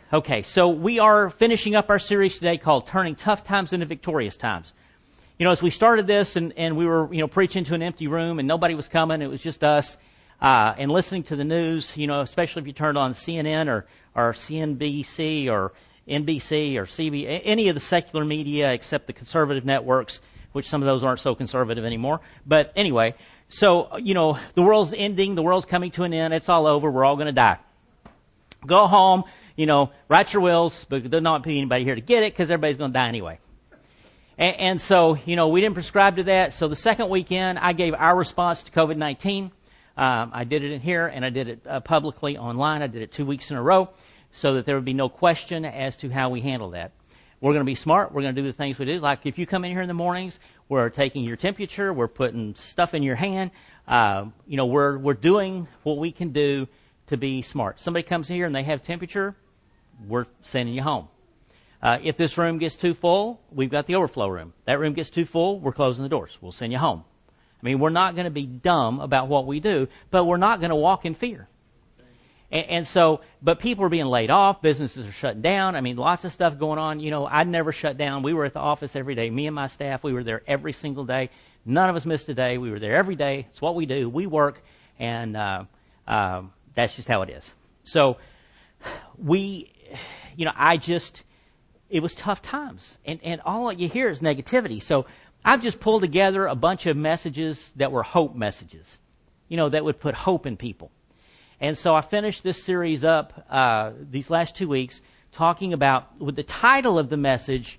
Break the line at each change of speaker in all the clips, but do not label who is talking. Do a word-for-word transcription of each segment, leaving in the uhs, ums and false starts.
Okay, so we are finishing up our series today called Turning Tough Times into Victorious Times. You know, as we started this and, and we were, you know, preaching to an empty room and nobody was coming, it was just us, uh, and listening to the news, you know, especially if you turned on C N N or, or C N B C or N B C or C B S, any of the secular media except the conservative networks, which some of those aren't so conservative anymore. But anyway, so, you know, the world's ending, the world's coming to an end, it's all over, we're all going to die. Go home, you know, write your wills, but there'll not be anybody here to get it because everybody's going to die anyway. And, and so, you know, we didn't prescribe to that. So the second weekend, I gave our response to COVID nineteen. Um, I did it in here, and I did it uh, publicly online. I did it two weeks in a row so that there would be no question as to how we handle that. We're going to be smart. We're going to do the things we do. Like if you come in here in the mornings, we're taking your temperature. We're putting stuff in your hand. Uh, you know, we're we're doing what we can do to be smart. Somebody comes in here and they have temperature, we're sending you home. Uh, if this room gets too full, we've got the overflow room. That room gets too full, we're closing the doors. We'll send you home. I mean, we're not going to be dumb about what we do, but we're not going to walk in fear. And, and so, but people are being laid off. Businesses are shutting down. I mean, lots of stuff going on. You know, I'd never shut down. We were at the office every day. Me and my staff, we were there every single day. None of us missed a day. We were there every day. It's what we do. We work, and uh, uh, that's just how it is. So we, you know, I just... It was tough times, and, and all you hear is negativity. So I've just pulled together a bunch of messages that were hope messages, you know, that would put hope in people. And so I finished this series up uh, these last two weeks talking about, with the title of the message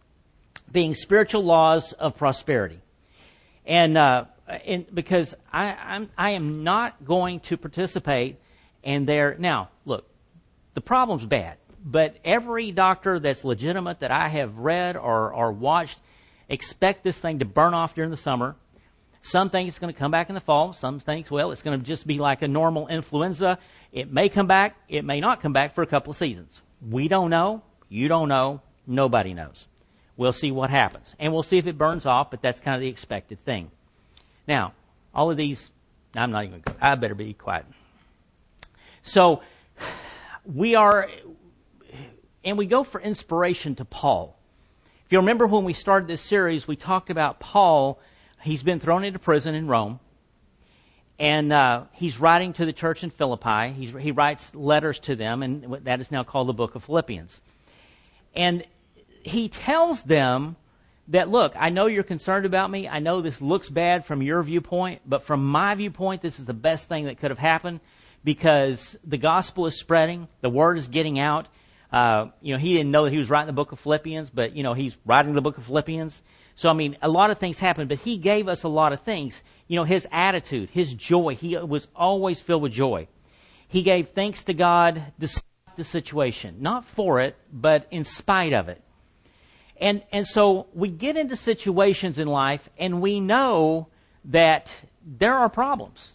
being Spiritual Laws of Prosperity. And, uh, and because I, I'm, I am not going to participate in their... Now, look, the problem's bad. But every doctor that's legitimate that I have read or, or watched expect this thing to burn off during the summer. Some think it's going to come back in the fall. Some think, well, it's going to just be like a normal influenza. It may come back. It may not come back for a couple of seasons. We don't know. You don't know. Nobody knows. We'll see what happens. And we'll see if it burns off, but that's kind of the expected thing. Now, all of these, I'm not even, I better be quiet. So, we are... And we go for inspiration to Paul. If you remember when we started this series, we talked about Paul. He's been thrown into prison in Rome. And uh, he's writing to the church in Philippi. He's, he writes letters to them, and that is now called the book of Philippians. And he tells them that, look, I know you're concerned about me. I know this looks bad from your viewpoint, but from my viewpoint, this is the best thing that could have happened because the gospel is spreading. The word is getting out. Uh, you know, he didn't know that he was writing the book of Philippians, but, you know, he's writing the book of Philippians. So, I mean, a lot of things happened, but he gave us a lot of things. You know, his attitude, his joy, he was always filled with joy. He gave thanks to God despite the situation. Not for it, but in spite of it. And, and so we get into situations in life, and we know that there are problems.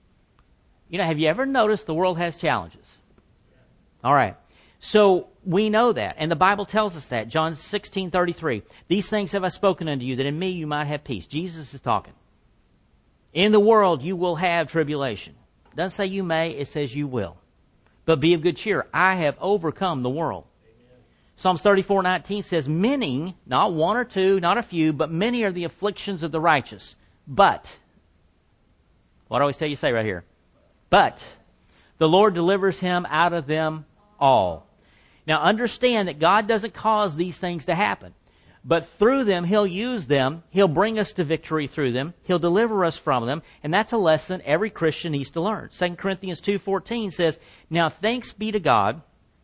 You know, have you ever noticed the world has challenges? All right. So we know that, and the Bible tells us that. John sixteen thirty-three. These things have I spoken unto you, that in me you might have peace. Jesus is talking. In the world you will have tribulation. It doesn't say you may, it says you will. But be of good cheer. I have overcome the world. Amen. Psalms thirty-four nineteen says, many, not one or two, not a few, but many are the afflictions of the righteous. But, what do I always tell you to say right here? But, the Lord delivers him out of them all. Now understand that God doesn't cause these things to happen. But through them, He'll use them. He'll bring us to victory through them. He'll deliver us from them. And that's a lesson every Christian needs to learn. Second Corinthians two fourteen says, now thanks be to God,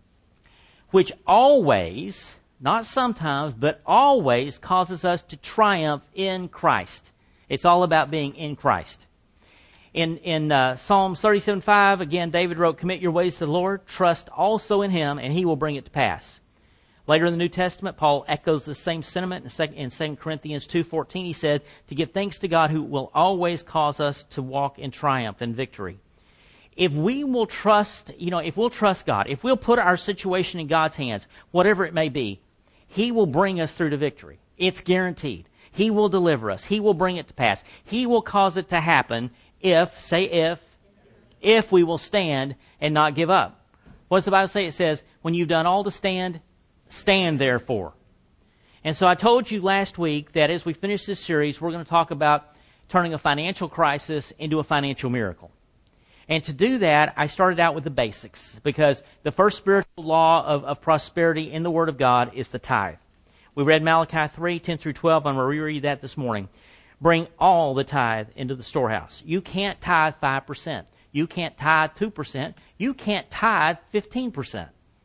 which always, not sometimes, but always causes us to triumph in Christ. It's all about being in Christ. In in uh, Psalms thirty-seven five, again, David wrote, commit your ways to the Lord, trust also in Him, and He will bring it to pass. Later in the New Testament, Paul echoes the same sentiment. In Second Corinthians two fourteen, he said, to give thanks to God who will always cause us to walk in triumph and victory. If we will trust, you know, if we'll trust God, if we'll put our situation in God's hands, whatever it may be, He will bring us through to victory. It's guaranteed. He will deliver us. He will bring it to pass. He will cause it to happen if, say if, if we will stand and not give up. What does the Bible say? It says, when you've done all to stand, stand therefore. And so I told you last week that as we finish this series, we're going to talk about turning a financial crisis into a financial miracle. And to do that, I started out with the basics, because the first spiritual law of, of prosperity in the Word of God is the tithe. We read Malachi three, ten through twelve. I'm going to reread that this morning. Bring all the tithe into the storehouse. You can't tithe five percent. You can't tithe two percent. You can't tithe fifteen percent.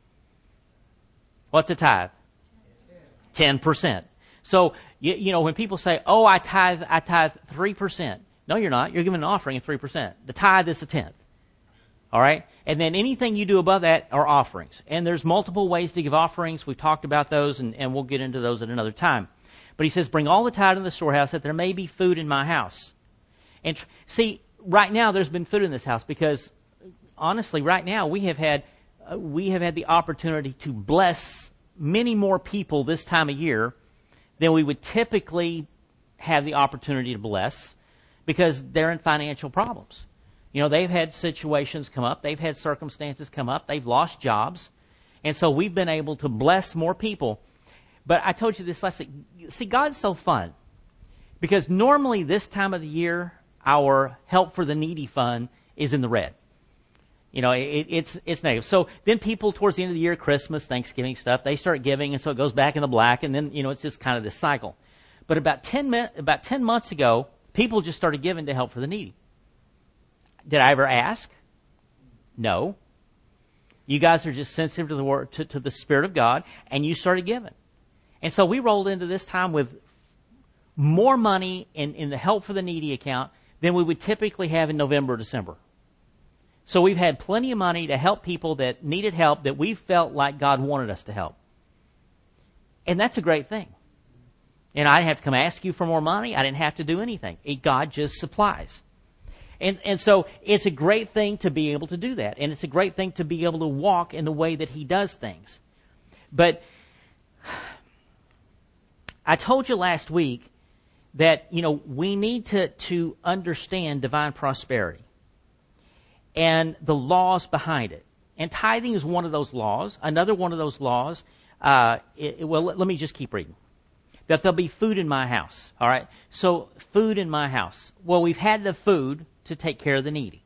What's a tithe? ten percent. So, you, you know, when people say, oh, I tithe, I tithe three percent. No, you're not. You're giving an offering of three percent. The tithe is a tenth. All right? And then anything you do above that are offerings. And there's multiple ways to give offerings. We've talked about those, and, and we'll get into those at another time. But he says, bring all the tithe in the storehouse, that there may be food in my house. And tr- see, right now there's been food in this house, because honestly, right now we have had uh, we have had the opportunity to bless many more people this time of year than we would typically have the opportunity to bless, because they're in financial problems. You know, they've had situations come up, they've had circumstances come up, they've lost jobs, and so we've been able to bless more people. But I told you this last week. See, God's so fun, because normally this time of the year, our Help for the Needy fund is in the red. You know, it, it's it's negative. So then people towards the end of the year, Christmas, Thanksgiving stuff, they start giving, and so it goes back in the black, and then, you know, it's just kind of this cycle. But about ten min- about ten months ago, people just started giving to Help for the Needy. Did I ever ask? No. You guys are just sensitive to the word, to, to the Spirit of God, and you started giving. And so we rolled into this time with more money in, in the Help for the Needy account than we would typically have in November or December. So we've had plenty of money to help people that needed help, that we felt like God wanted us to help. And that's a great thing. And I didn't have to come ask you for more money. I didn't have to do anything. It, God just supplies. And and so it's a great thing to be able to do that. And it's a great thing to be able to walk in the way that He does things. But I told you last week that, you know, we need to, to understand divine prosperity and the laws behind it. And tithing is one of those laws. Another one of those laws, uh, it, well, let, let me just keep reading. That there'll be food in my house. All right? So, food in my house. Well, we've had the food to take care of the needy.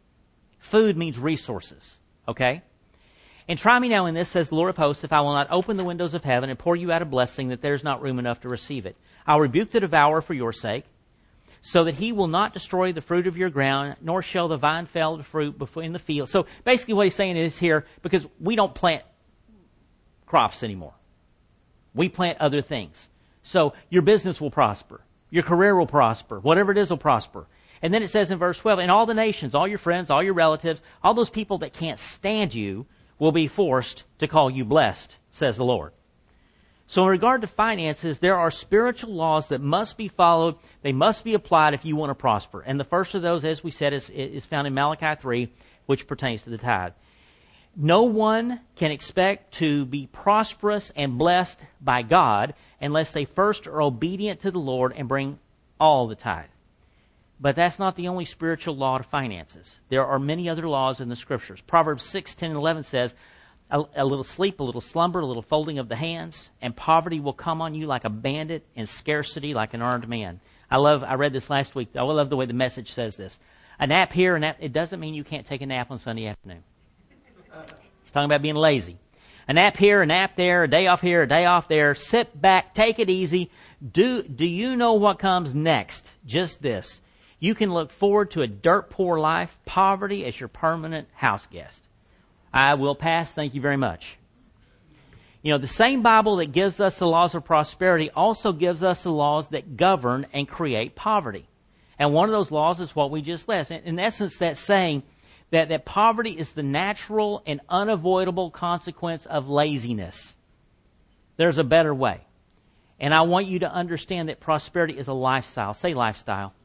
Food means resources. Okay? And try me now in this, says the Lord of hosts, if I will not open the windows of heaven and pour you out a blessing, that there's not room enough to receive it. I'll rebuke the devourer for your sake, so that he will not destroy the fruit of your ground, nor shall the vine fail to fruit in the field. So basically what he's saying is here, because we don't plant crops anymore. We plant other things. So your business will prosper. Your career will prosper. Whatever it is will prosper. And then it says in verse twelve, and all the nations, all your friends, all your relatives, all those people that can't stand you will be forced to call you blessed, says the Lord. So in regard to finances, there are spiritual laws that must be followed. They must be applied if you want to prosper. And the first of those, as we said, is, is found in Malachi three, which pertains to the tithe. No one can expect to be prosperous and blessed by God unless they first are obedient to the Lord and bring all the tithe. But that's not the only spiritual law to finances. There are many other laws in the Scriptures. Proverbs six, ten, and eleven says, a, a little sleep, a little slumber, a little folding of the hands, and poverty will come on you like a bandit, and scarcity like an armed man. I love, I read this last week. I love the way the Message says this. A nap here, a nap, it doesn't mean you can't take a nap on Sunday afternoon. He's talking about being lazy. A nap here, a nap there, a day off here, a day off there. Sit back, take it easy. Do, do you know what comes next? Just this. You can look forward to a dirt poor life, poverty as your permanent house guest. I will pass, thank you very much. You know, the same Bible that gives us the laws of prosperity also gives us the laws that govern and create poverty. And one of those laws is what we just read. In essence, that's saying that, that poverty is the natural and unavoidable consequence of laziness. There's a better way. And I want you to understand that prosperity is a lifestyle. Say lifestyle.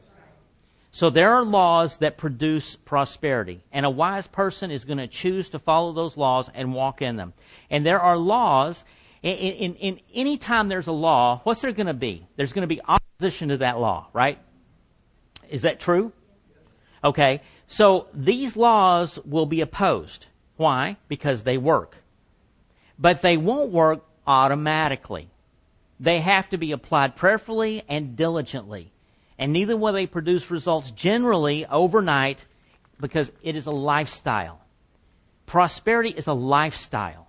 So there are laws that produce prosperity, and a wise person is going to choose to follow those laws and walk in them. And there are laws, in, in, in any time there's a law, what's there going to be? There's going to be opposition to that law, right? Is that true? Okay, so these laws will be opposed. Why? Because they work. But they won't work automatically. They have to be applied prayerfully and diligently. And neither will they produce results generally overnight, because it is a lifestyle. Prosperity is a lifestyle.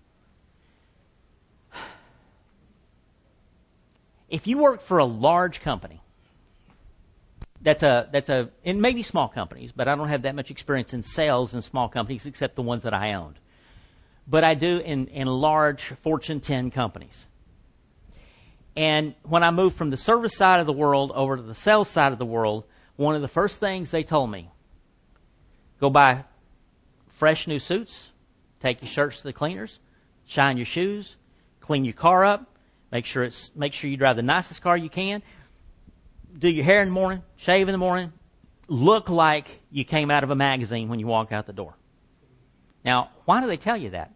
If you work for a large company, that's a, that's a, and maybe small companies, but I don't have that much experience in sales in small companies except the ones that I owned. But I do in, in large Fortune ten companies. And when I moved from the service side of the world over to the sales side of the world, one of the first things they told me, go buy fresh new suits, take your shirts to the cleaners, shine your shoes, clean your car up, make sure it's make sure you drive the nicest car you can, do your hair in the morning, shave in the morning, look like you came out of a magazine when you walk out the door. Now, why do they tell you that?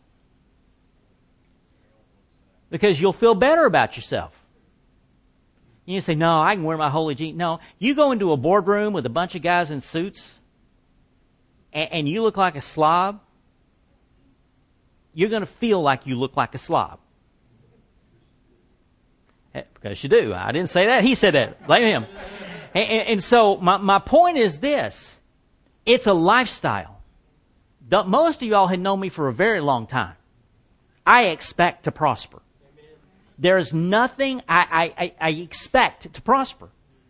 Because you'll feel better about yourself. You say, no, I can wear my holy jeans. No, you go into a boardroom with a bunch of guys in suits and, and you look like a slob, you're going to feel like you look like a slob. Because you do. I didn't say that. He said that. Blame him. And, and, and so my, my point is this. It's a lifestyle. The, most of y'all had known me for a very long time. I expect to prosper. There's nothing I, I, I expect to prosper.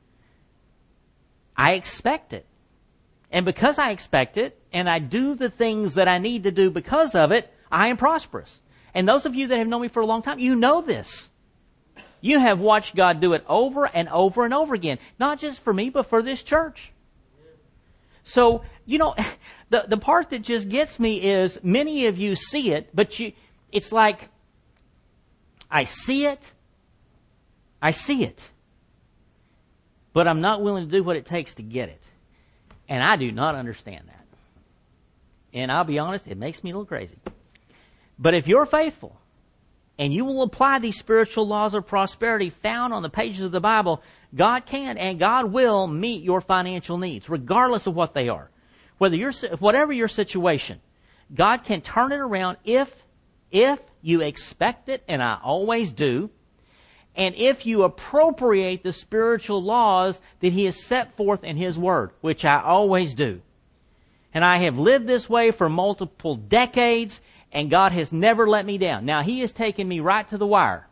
I expect it. And because I expect it, and I do the things that I need to do because of it, I am prosperous. And those of you that have known me for a long time, you know this. You have watched God do it over and over and over again. Not just for me, but for this church. So, you know, the, the part that just gets me is many of you see it, but you, it's like, I see it, I see it, but I'm not willing to do what it takes to get it. And I do not understand that. And I'll be honest, it makes me a little crazy. But if you're faithful, and you will apply these spiritual laws of prosperity found on the pages of the Bible, God can and God will meet your financial needs, regardless of what they are. Whether you're, whatever your situation, God can turn it around if, if you expect it, and I always do, and if you appropriate the spiritual laws that He has set forth in His Word, which I always do. And I have lived this way for multiple decades, and God has never let me down. Now, He has taken me right to the wire.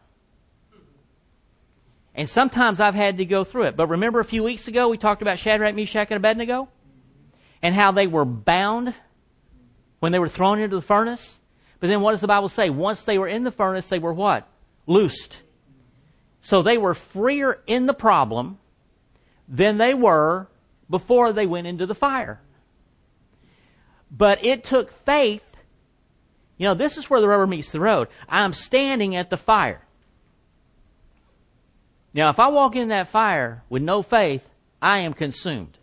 And sometimes I've had to go through it. But remember a few weeks ago we talked about Shadrach, Meshach, and Abednego? And how they were bound when they were thrown into the furnace? But then what does the Bible say? Once they were in the furnace, they were what? Loosed. So they were freer in the problem than they were before they went into the fire. But it took faith. You know, this is where the rubber meets the road. I'm standing at the fire. Now, if I walk in that fire with no faith, I am consumed.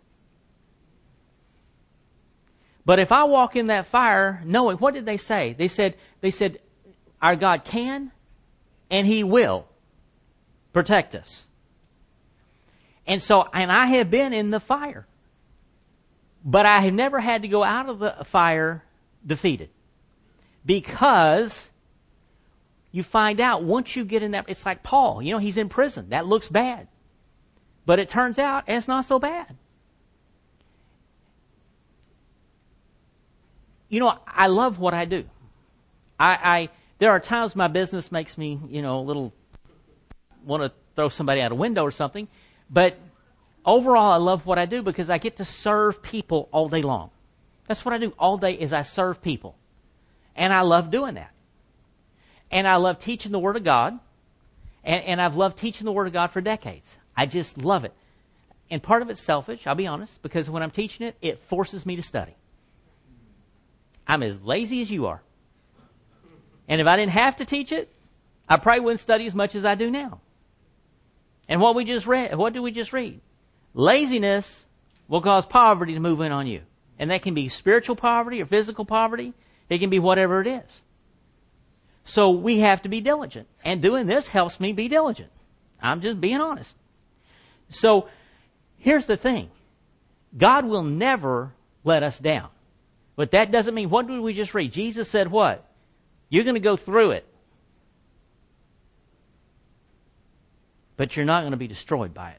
But if I walk in that fire knowing, what did they say? They said, they said, our God can and He will protect us. And so, and I have been in the fire. But I have never had to go out of the fire defeated. Because you find out once you get in that, it's like Paul, you know, he's in prison. That looks bad. But it turns out it's not so bad. You know, I love what I do. I, I there are times my business makes me, you know, a little, want to throw somebody out a window or something. But overall, I love what I do because I get to serve people all day long. That's what I do all day is I serve people. And I love doing that. And I love teaching the Word of God. And, and I've loved teaching the Word of God for decades. I just love it. And part of it's selfish, I'll be honest, because when I'm teaching it, it forces me to study. I'm as lazy as you are. And if I didn't have to teach it, I probably wouldn't study as much as I do now. And what we just read, what did we just read? Laziness will cause poverty to move in on you. And that can be spiritual poverty or physical poverty. It can be whatever it is. So we have to be diligent. And doing this helps me be diligent. I'm just being honest. So here's the thing. God will never let us down. But that doesn't mean, what did we just read? Jesus said what? You're going to go through it. But you're not going to be destroyed by it.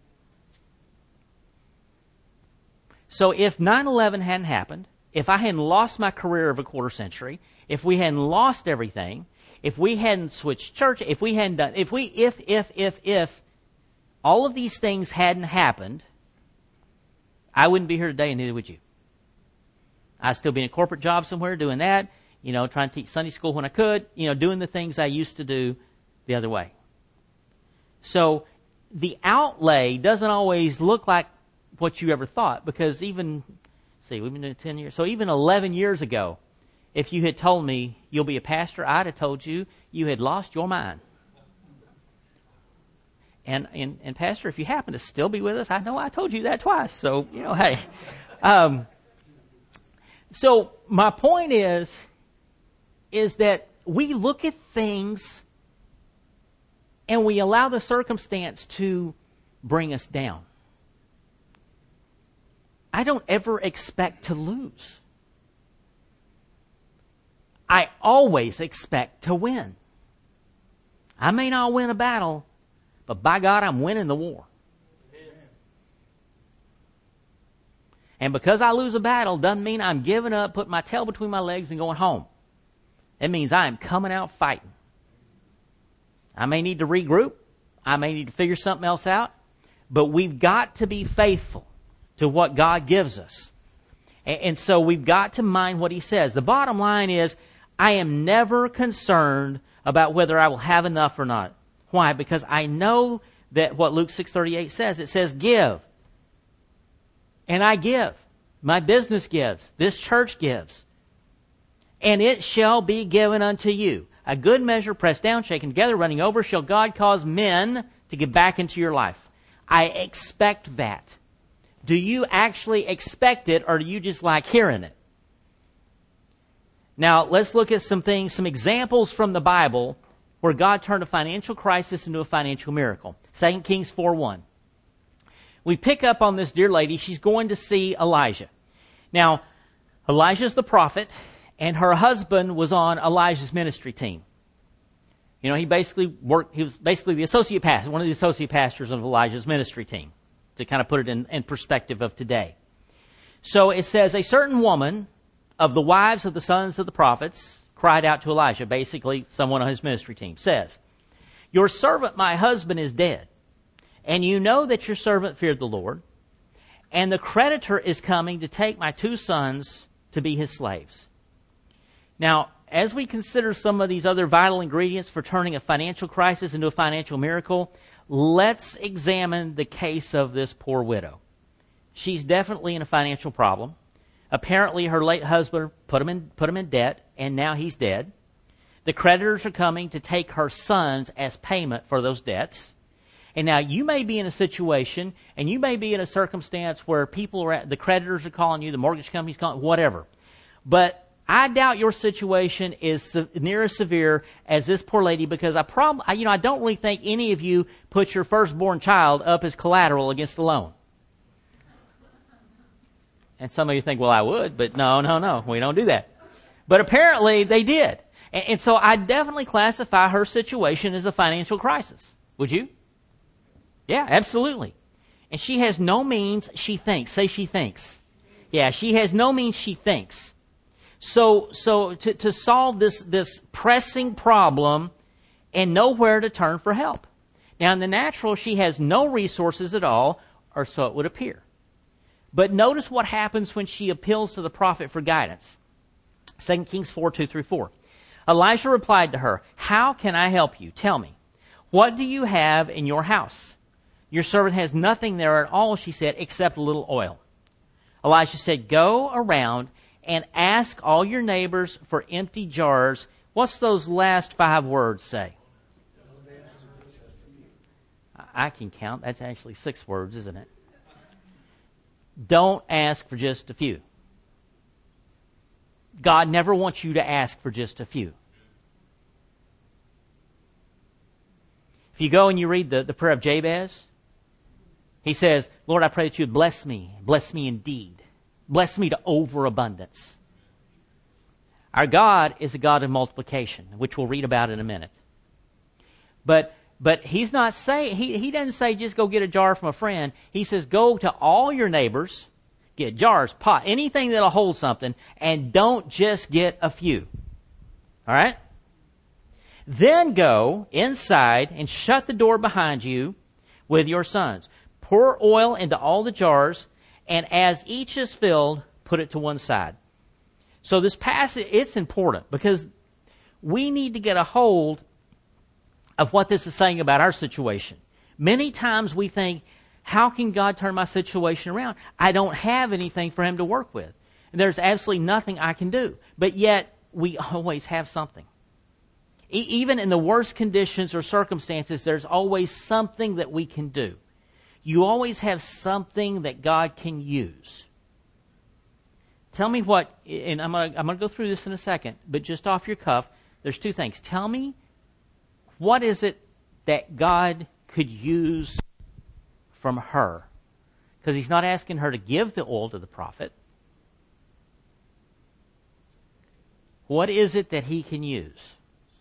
So if nine eleven hadn't happened, if I hadn't lost my career of a quarter century, if we hadn't lost everything, if we hadn't switched church, if we hadn't done, if we, if, if, if, if, all of these things hadn't happened, I wouldn't be here today and neither would you. I'd still be in a corporate job somewhere doing that, you know, trying to teach Sunday school when I could, you know, doing the things I used to do the other way. So the outlay doesn't always look like what you ever thought, because even, see, we've been doing ten years, so even eleven years ago, if you had told me you'll be a pastor, I'd have told you you had lost your mind. And, and, and Pastor, if you happen to still be with us, I know I told you that twice, so, you know, hey. Um, so my point is, is that we look at things and we allow the circumstance to bring us down. I don't ever expect to lose. I always expect to win. I may not win a battle, but by God, I'm winning the war. And because I lose a battle doesn't mean I'm giving up, putting my tail between my legs and going home. It means I am coming out fighting. I may need to regroup. I may need to figure something else out. But we've got to be faithful to what God gives us. And, and so we've got to mind what He says. The bottom line is, I am never concerned about whether I will have enough or not. Why? Because I know that what Luke six thirty-eight says, it says give. And I give. My business gives. This church gives. And it shall be given unto you. A good measure, pressed down, shaken together, running over, shall God cause men to give back into your life. I expect that. Do you actually expect it, or do you just like hearing it? Now, let's look at some things, some examples from the Bible where God turned a financial crisis into a financial miracle. Second Kings four one. We pick up on this dear lady. She's going to see Elijah. Now, Elijah's the prophet, and her husband was on Elijah's ministry team. You know, he basically worked, he was basically the associate pastor, one of the associate pastors of Elijah's ministry team, to kind of put it in, in perspective of today. So it says, a certain woman of the wives of the sons of the prophets cried out to Elijah, basically someone on his ministry team, says, your servant, my husband, is dead, and you know that your servant feared the Lord, and the creditor is coming to take my two sons to be his slaves. Now, as we consider some of these other vital ingredients for turning a financial crisis into a financial miracle, let's examine the case of this poor widow. She's definitely in a financial problem. Apparently, her late husband put him in, put him in debt, and now he's dead. The creditors are coming to take her sons as payment for those debts. And now you may be in a situation, and you may be in a circumstance where people are at, the creditors are calling you, the mortgage company's calling, whatever. But I doubt your situation is near as severe as this poor lady, because I prob- you know, I don't really think any of you put your firstborn child up as collateral against the loan. And some of you think, well, I would, but no, no, no, we don't do that. But apparently they did. And, and so I definitely classify her situation as a financial crisis. Would you? Yeah, absolutely. And she has no means, she thinks. Say she thinks. Yeah, she has no means, she thinks. So, so to, to solve this, this pressing problem and nowhere to turn for help. Now, in the natural, she has no resources at all, or so it would appear. But notice what happens when she appeals to the prophet for guidance. Second Kings four, two through four. Elisha replied to her, how can I help you? Tell me, what do you have in your house? Your servant has nothing there at all, she said, except a little oil. Elisha said, go around and ask all your neighbors for empty jars. What's those last five words say? I can count. That's actually six words, isn't it? Don't ask for just a few. God never wants you to ask for just a few. If you go and you read the, the prayer of Jabez, he says, Lord, I pray that you would bless me, bless me indeed. Bless me to overabundance. Our God is a God of multiplication, which we'll read about in a minute. But but he's not saying, he, he doesn't say just go get a jar from a friend. He says go to all your neighbors, get jars, pot, anything that'll hold something, and don't just get a few. All right? Then go inside and shut the door behind you with your sons. Pour oil into all the jars, and as each is filled, put it to one side. So this passage, it's important because we need to get a hold of what this is saying about our situation. Many times we think, how can God turn my situation around? I don't have anything for Him to work with. There's absolutely nothing I can do. But yet, we always have something. E- even in the worst conditions or circumstances, there's always something that we can do. You always have something that God can use. Tell me what, and I'm going to I'm going to go through this in a second, but just off your cuff, there's two things. Tell me, what is it that God could use from her? Because He's not asking her to give the oil to the prophet. What is it that He can use?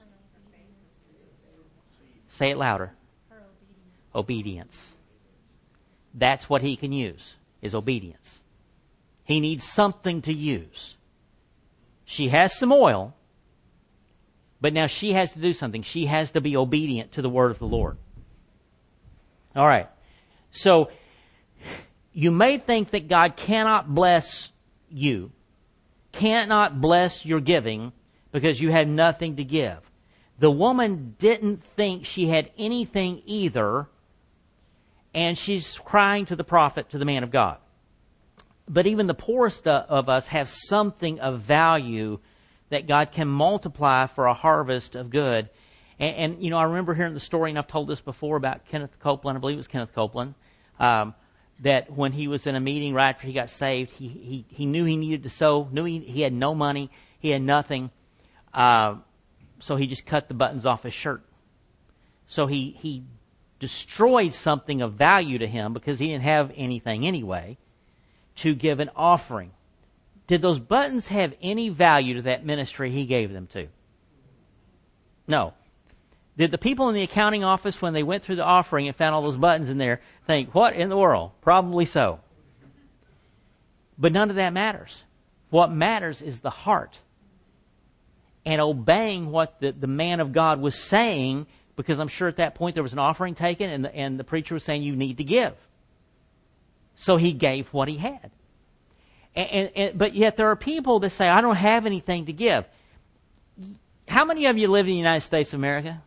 Say it louder. Obedience. Obedience. That's what He can use, is obedience. He needs something to use. She has some oil, but now she has to do something. She has to be obedient to the word of the Lord. All right. So, you may think that God cannot bless you, cannot bless your giving, because you have nothing to give. The woman didn't think she had anything either, and she's crying to the prophet, to the man of God. But even the poorest of us have something of value that God can multiply for a harvest of good. And, and you know, I remember hearing the story, and I've told this before, about Kenneth Copeland. I believe it was Kenneth Copeland. Um, that when he was in a meeting right after he got saved, he he, he knew he needed to sow, knew he, he had no money, he had nothing. Uh, so he just cut the buttons off his shirt. So he, he destroyed something of value to him because he didn't have anything anyway, to give an offering. Did those buttons have any value to that ministry he gave them to? No. Did the people in the accounting office, when they went through the offering and found all those buttons in there, think, what in the world? Probably so. But none of that matters. What matters is the heart. And obeying what the, the man of God was saying, because I'm sure at that point there was an offering taken, and the, and the preacher was saying, you need to give. So he gave what he had. And, and, and, but yet there are people that say, I don't have anything to give. How many of you live in the United States of America?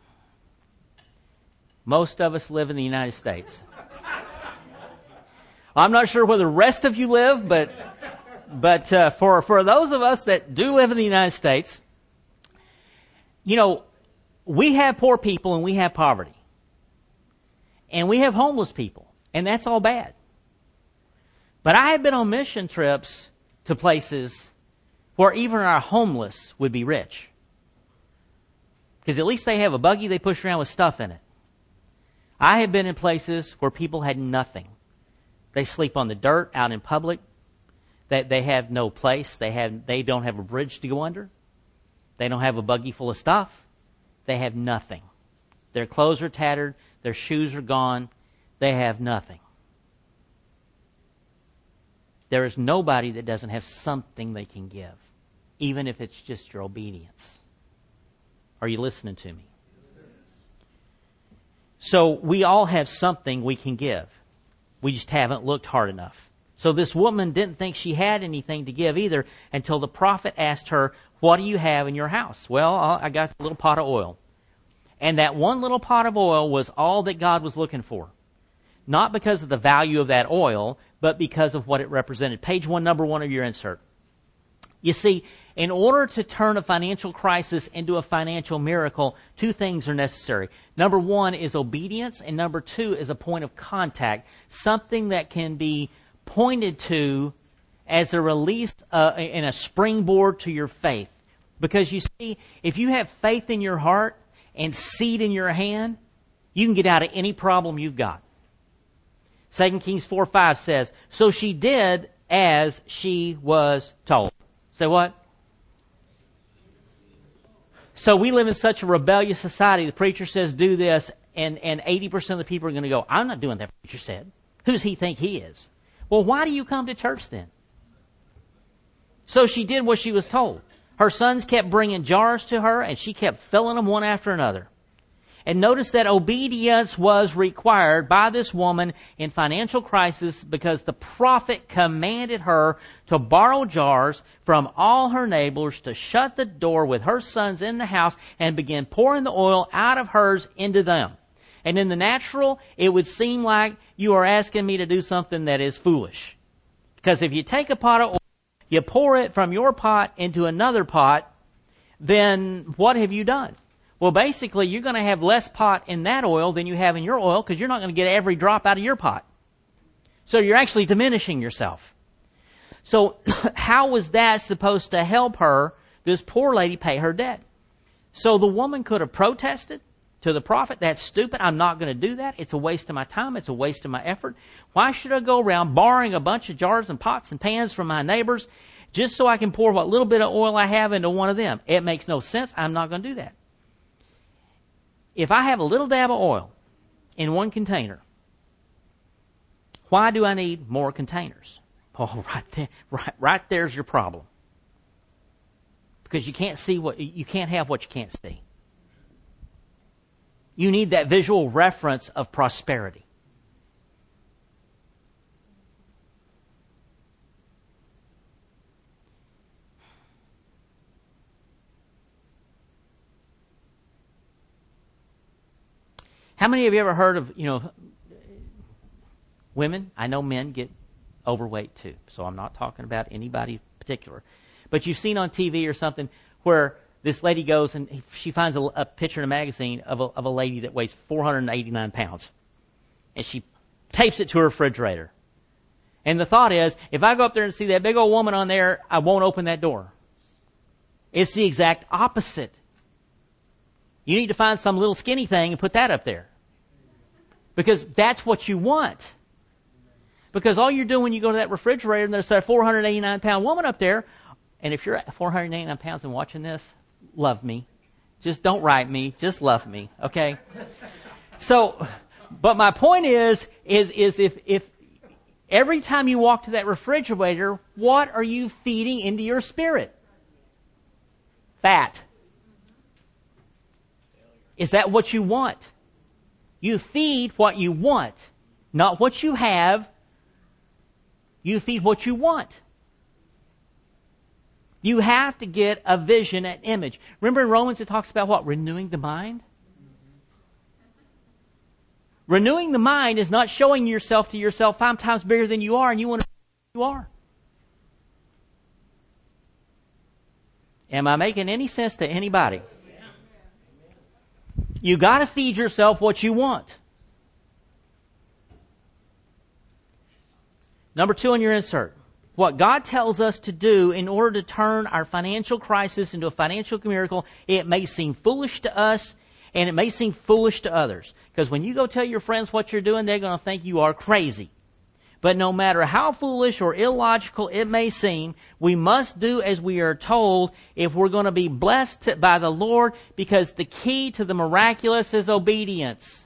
Most of us live in the United States. I'm not sure where the rest of you live, but but uh, for, for those of us that do live in the United States, you know, we have poor people and we have poverty. And we have homeless people. And that's all bad. But I have been on mission trips to places where even our homeless would be rich. Because at least they have a buggy they push around with stuff in it. I have been in places where people had nothing. They sleep on the dirt out in public. They, they have no place. They have they don't have a bridge to go under. They don't have a buggy full of stuff. They have nothing. Their clothes are tattered. Their shoes are gone. They have nothing. There is nobody that doesn't have something they can give, even if it's just your obedience. Are you listening to me? So we all have something we can give. We just haven't looked hard enough. So this woman didn't think she had anything to give either until the prophet asked her, what do you have in your house? Well, I got a little pot of oil. And that one little pot of oil was all that God was looking for. Not because of the value of that oil, but because of what it represented. Page one, number one of your insert. You see, in order to turn a financial crisis into a financial miracle, two things are necessary. Number one is obedience, and number two is a point of contact, something that can be pointed to as a release uh, and a springboard to your faith. Because you see, if you have faith in your heart and seed in your hand, you can get out of any problem you've got. Second Kings four five says, so she did as she was told. Say what? So we live in such a rebellious society. The preacher says, do this, and, and eighty percent of the people are going to go, I'm not doing that preacher said. Who's he think he is? Well, why do you come to church then? So she did what she was told. Her sons kept bringing jars to her, and she kept filling them one after another. And notice that obedience was required by this woman in financial crisis because the prophet commanded her to borrow jars from all her neighbors, to shut the door with her sons in the house and begin pouring the oil out of hers into them. And in the natural, it would seem like you are asking me to do something that is foolish. Because if you take a pot of oil, you pour it from your pot into another pot, then what have you done? Well, basically, you're going to have less pot in that oil than you have in your oil because you're not going to get every drop out of your pot. So you're actually diminishing yourself. So how was that supposed to help her, this poor lady, pay her debt? So the woman could have protested to the prophet, that's stupid, I'm not going to do that, it's a waste of my time, it's a waste of my effort. Why should I go around borrowing a bunch of jars and pots and pans from my neighbors just so I can pour what little bit of oil I have into one of them? It makes no sense, I'm not going to do that. If I have a little dab of oil in one container, why do I need more containers? Oh, right there, right, right there's your problem. Because you can't see what, you can't have what you can't see. You need that visual reference of prosperity. How many of you ever heard of, you know, women? I know men get overweight too, so I'm not talking about anybody in particular. But you've seen on T V or something where this lady goes and she finds a, a picture in a magazine of a, of a lady that weighs four hundred eighty-nine pounds. And she tapes it to her refrigerator. And the thought is, if I go up there and see that big old woman on there, I won't open that door. It's the exact opposite. You need to find some little skinny thing and put that up there. Because that's what you want. Because all you're doing when you go to that refrigerator and there's a four hundred eighty-nine pound woman up there, and if you're four hundred eighty-nine pounds and watching this, love me. Just don't write me. Just love me. Okay? So, but my point is, is, is if, if every time you walk to that refrigerator, what are you feeding into your spirit? Fat. Is that what you want? You feed what you want, not what you have. You feed what you want. You have to get a vision, an image. Remember in Romans it talks about what? Renewing the mind? Renewing the mind is not showing yourself to yourself five times bigger than you are and you want to be who you are. Am I making any sense to anybody? You got to feed yourself what you want. Number two on your insert. What God tells us to do in order to turn our financial crisis into a financial miracle, it may seem foolish to us and it may seem foolish to others. Because when you go tell your friends what you're doing, they're going to think you are crazy. But no matter how foolish or illogical it may seem, we must do as we are told if we're going to be blessed by the Lord, because the key to the miraculous is obedience.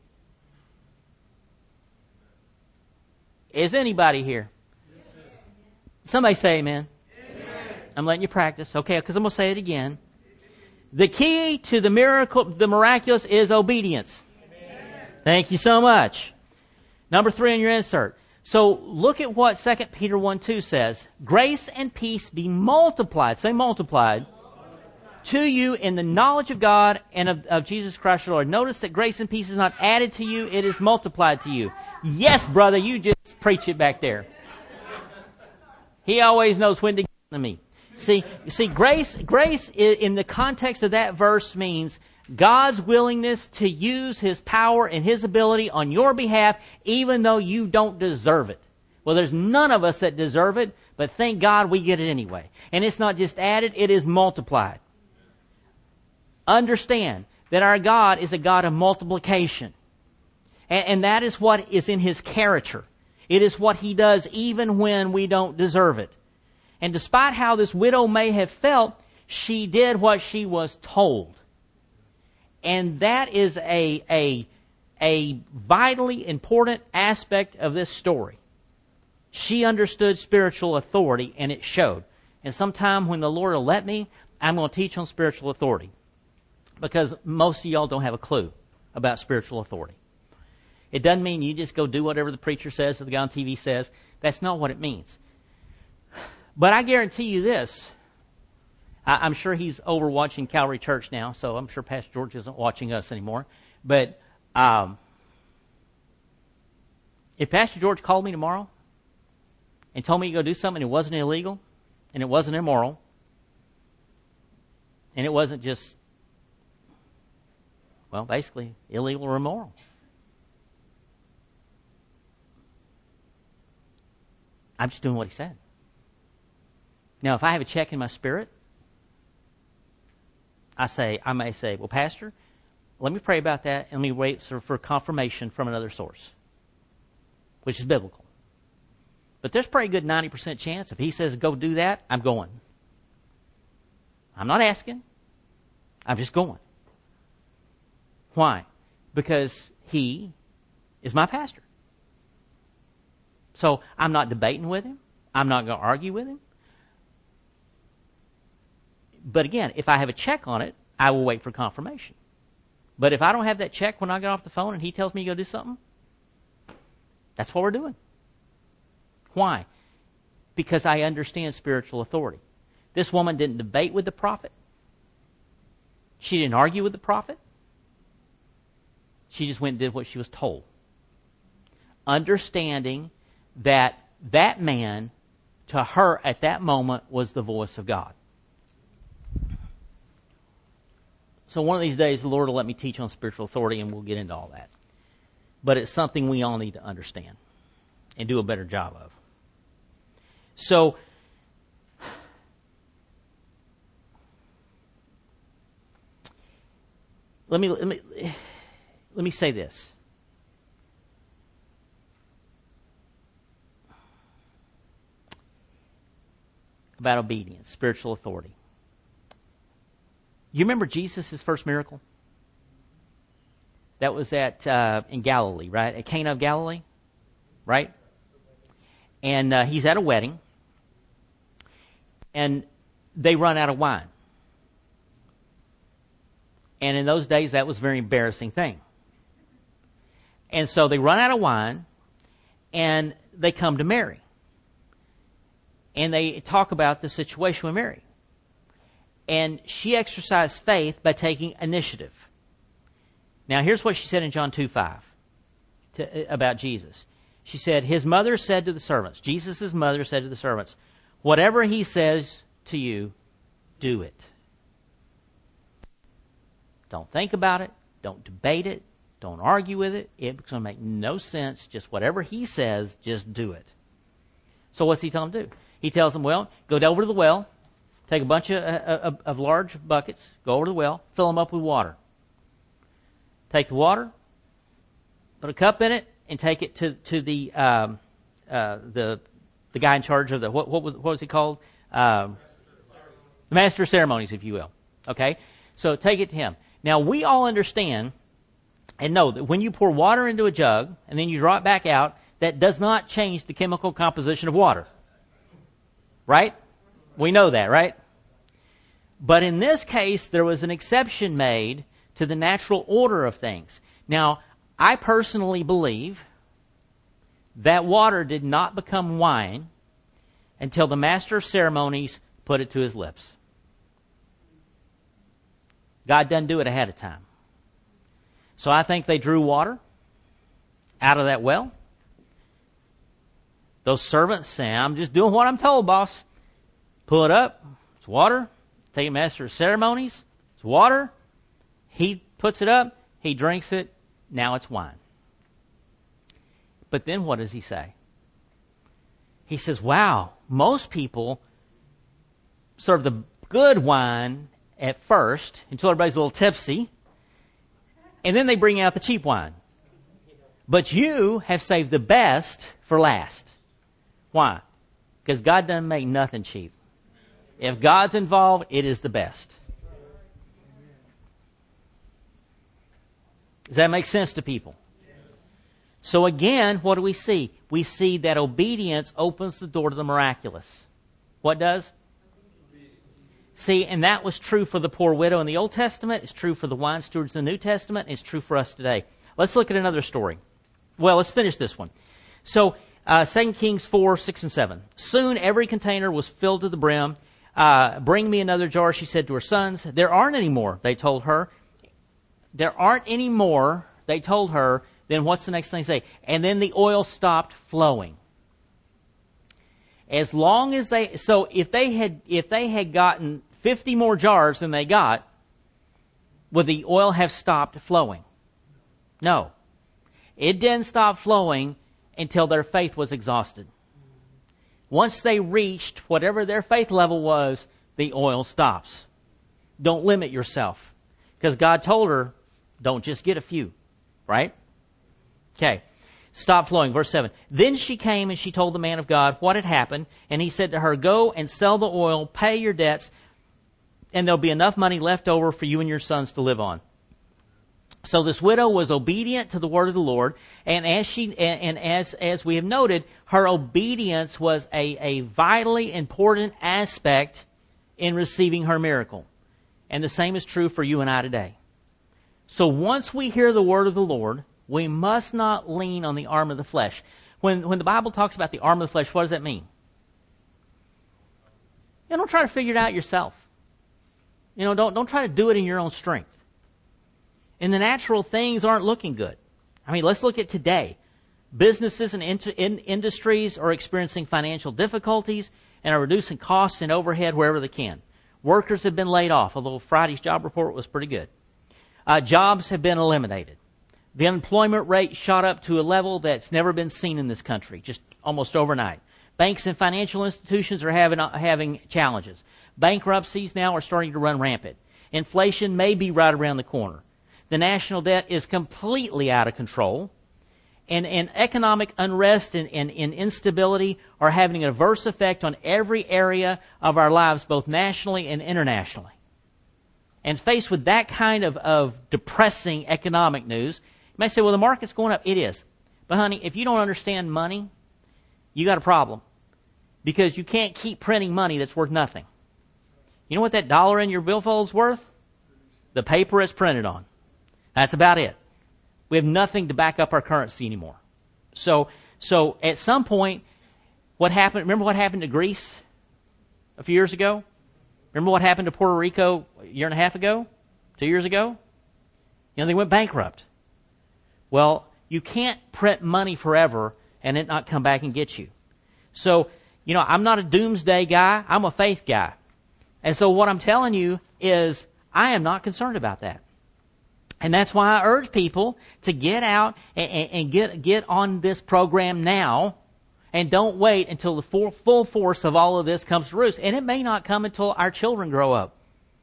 Is anybody here? Somebody say amen. Amen. I'm letting you practice. Okay, because I'm going to say it again. The key to the miracle, the miraculous is obedience. Amen. Thank you so much. Number three on your insert. So look at what Second Peter one two says. Grace and peace be multiplied, say multiplied, to you in the knowledge of God and of, of Jesus Christ the Lord. Notice that grace and peace is not added to you, it is multiplied to you. Yes, brother, you just preach it back there. He always knows when to get to me. See, see, grace, grace in the context of that verse means God's willingness to use His power and His ability on your behalf, even though you don't deserve it. Well, there's none of us that deserve it, but thank God we get it anyway. And it's not just added, it is multiplied. Understand that our God is a God of multiplication. And, and that is what is in His character. It is what He does even when we don't deserve it. And despite how this widow may have felt, She did what she was told. And that is a, a, a vitally important aspect of this story. She understood spiritual authority, and it showed. And sometime when the Lord will let me, I'm going to teach on spiritual authority. Because most of y'all don't have a clue about spiritual authority. It doesn't mean you just go do whatever the preacher says or the guy on T V says. That's not what it means. But I guarantee you this. I, I'm sure he's over watching Calvary Church now, so I'm sure Pastor George isn't watching us anymore. But um, if Pastor George called me tomorrow and told me to go do something, and it wasn't illegal, and it wasn't immoral, and it wasn't just, well, basically illegal or immoral, I'm just doing what he said. Now, if I have a check in my spirit, I say, I may say, well, Pastor, let me pray about that, and let me wait for confirmation from another source, which is biblical. But there's probably a good ninety percent chance if he says go do that, I'm going. I'm not asking. I'm just going. Why? Because he is my pastor. So I'm not debating with him. I'm not going to argue with him. But again, if I have a check on it, I will wait for confirmation. But if I don't have that check when I get off the phone and he tells me to go do something, that's what we're doing. Why? Because I understand spiritual authority. This woman didn't debate with the prophet. She didn't argue with the prophet. She just went and did what she was told. Understanding that that man, to her at that moment, was the voice of God. So one of these days, the Lord will let me teach on spiritual authority, and we'll get into all that. But it's something we all need to understand and do a better job of. So, let me let me let me say this. About obedience, spiritual authority. You remember Jesus' first miracle? That was at uh, in Galilee, right? At Cana of Galilee, right? And uh, he's at a wedding, and they run out of wine. And in those days, that was a very embarrassing thing. And so they run out of wine, and they come to Mary. And they talk about the situation with Mary. And she exercised faith by taking initiative. Now, here's what she said in John two five to, about Jesus. She said, his mother said to the servants, Jesus' mother said to the servants, whatever he says to you, do it. Don't think about it. Don't debate it. Don't argue with it. It's going to make no sense. Just whatever he says, just do it. So what's he telling them to do? He tells them, well, go over to the well, take a bunch of, of, of large buckets, go over to the well, fill them up with water. Take the water, put a cup in it, and take it to to the um, uh, the the guy in charge of the what what was what was he called? Um, the master of ceremonies, if you will. Okay, so take it to him. Now we all understand and know that when you pour water into a jug and then you draw it back out, that does not change the chemical composition of water. Right? We know that, right? But in this case, there was an exception made to the natural order of things. Now, I personally believe that water did not become wine until the master of ceremonies put it to his lips. God doesn't do it ahead of time. So I think they drew water out of that well. Those servants say, I'm just doing what I'm told, boss. Pull it up. It's water. Take a master of ceremonies. It's water. He puts it up. He drinks it. Now it's wine. But then what does he say? He says, wow, most people serve the good wine at first until everybody's a little tipsy. And then they bring out the cheap wine. But you have saved the best for last. Why? Because God doesn't make nothing cheap. If God's involved, it is the best. Does that make sense to people? So again, what do we see? We see that obedience opens the door to the miraculous. What does? See, and that was true for the poor widow in the Old Testament. It's true for the wine stewards in the New Testament. It's true for us today. Let's look at another story. Well, let's finish this one. So, uh, Second Kings four, six, and seven. Soon every container was filled to the brim. Uh, bring me another jar, she said to her sons. There aren't any more, they told her. There aren't any more, they told her. Then what's the next thing they say? And then the oil stopped flowing. As long as they, so if they had, if they had gotten fifty more jars than they got, would the oil have stopped flowing? No. It didn't stop flowing until their faith was exhausted. Once they reached whatever their faith level was, the oil stops. Don't limit yourself. Because God told her, don't just get a few. Right? Okay. Stop flowing. Verse seven. Then she came and she told the man of God what had happened. And he said to her, go and sell the oil, pay your debts, and there'll be enough money left over for you and your sons to live on. So this widow was obedient to the word of the Lord, and as she and, and as as we have noted, her obedience was a, a vitally important aspect in receiving her miracle. And the same is true for you and I today. So once we hear the word of the Lord, we must not lean on the arm of the flesh. When when the Bible talks about the arm of the flesh, what does that mean? You know, don't try to figure it out yourself. You know, don't don't try to do it in your own strength. In the natural, things aren't looking good. I mean, let's look at today. Businesses and in, in, industries are experiencing financial difficulties and are reducing costs and overhead wherever they can. Workers have been laid off, although Friday's job report was pretty good. Uh, jobs have been eliminated. The unemployment rate shot up to a level that's never been seen in this country, just almost overnight. Banks and financial institutions are having, uh, having challenges. Bankruptcies now are starting to run rampant. Inflation may be right around the corner. The national debt is completely out of control. And, and economic unrest and, and, and instability are having an adverse effect on every area of our lives, both nationally and internationally. And faced with that kind of, of depressing economic news, you may say, well, the market's going up. It is. But honey, if you don't understand money, you got a problem. Because you can't keep printing money that's worth nothing. You know what that dollar in your billfold's worth? The paper it's printed on. That's about it. We have nothing to back up our currency anymore. So, so at some point, what happened? Remember what happened to Greece a few years ago? Remember what happened to Puerto Rico a year and a half ago? Two years ago? You know, they went bankrupt. Well, you can't print money forever and it not come back and get you. So, you know, I'm not a doomsday guy. I'm a faith guy. And so what I'm telling you is I am not concerned about that. And that's why I urge people to get out and, and, and get get on this program now, and don't wait until the full, full force of all of this comes to roost. And it may not come until our children grow up.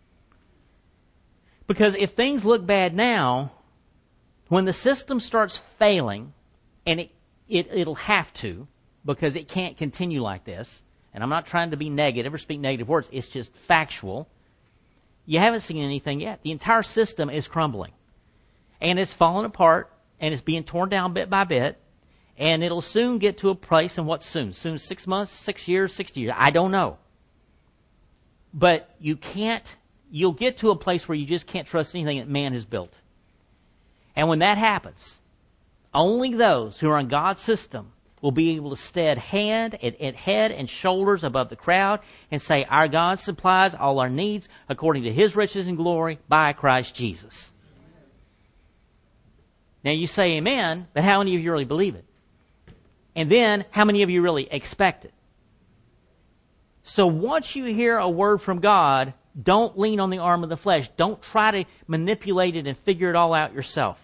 Because if things look bad now, when the system starts failing, and it, it it'll have to, because it can't continue like this, and I'm not trying to be negative or speak negative words, it's just factual. You haven't seen anything yet. The entire system is crumbling. And it's falling apart, and it's being torn down bit by bit, and it'll soon get to a place, and what's soon? Soon six months, six years, sixty years, I don't know. But you can't, you'll get to a place where you just can't trust anything that man has built. And when that happens, only those who are in God's system will be able to stand hand at, at head and shoulders above the crowd and say, our God supplies all our needs according to His riches and glory by Christ Jesus. Now you say amen, but how many of you really believe it? And then, how many of you really expect it? So once you hear a word from God, don't lean on the arm of the flesh. Don't try to manipulate it and figure it all out yourself.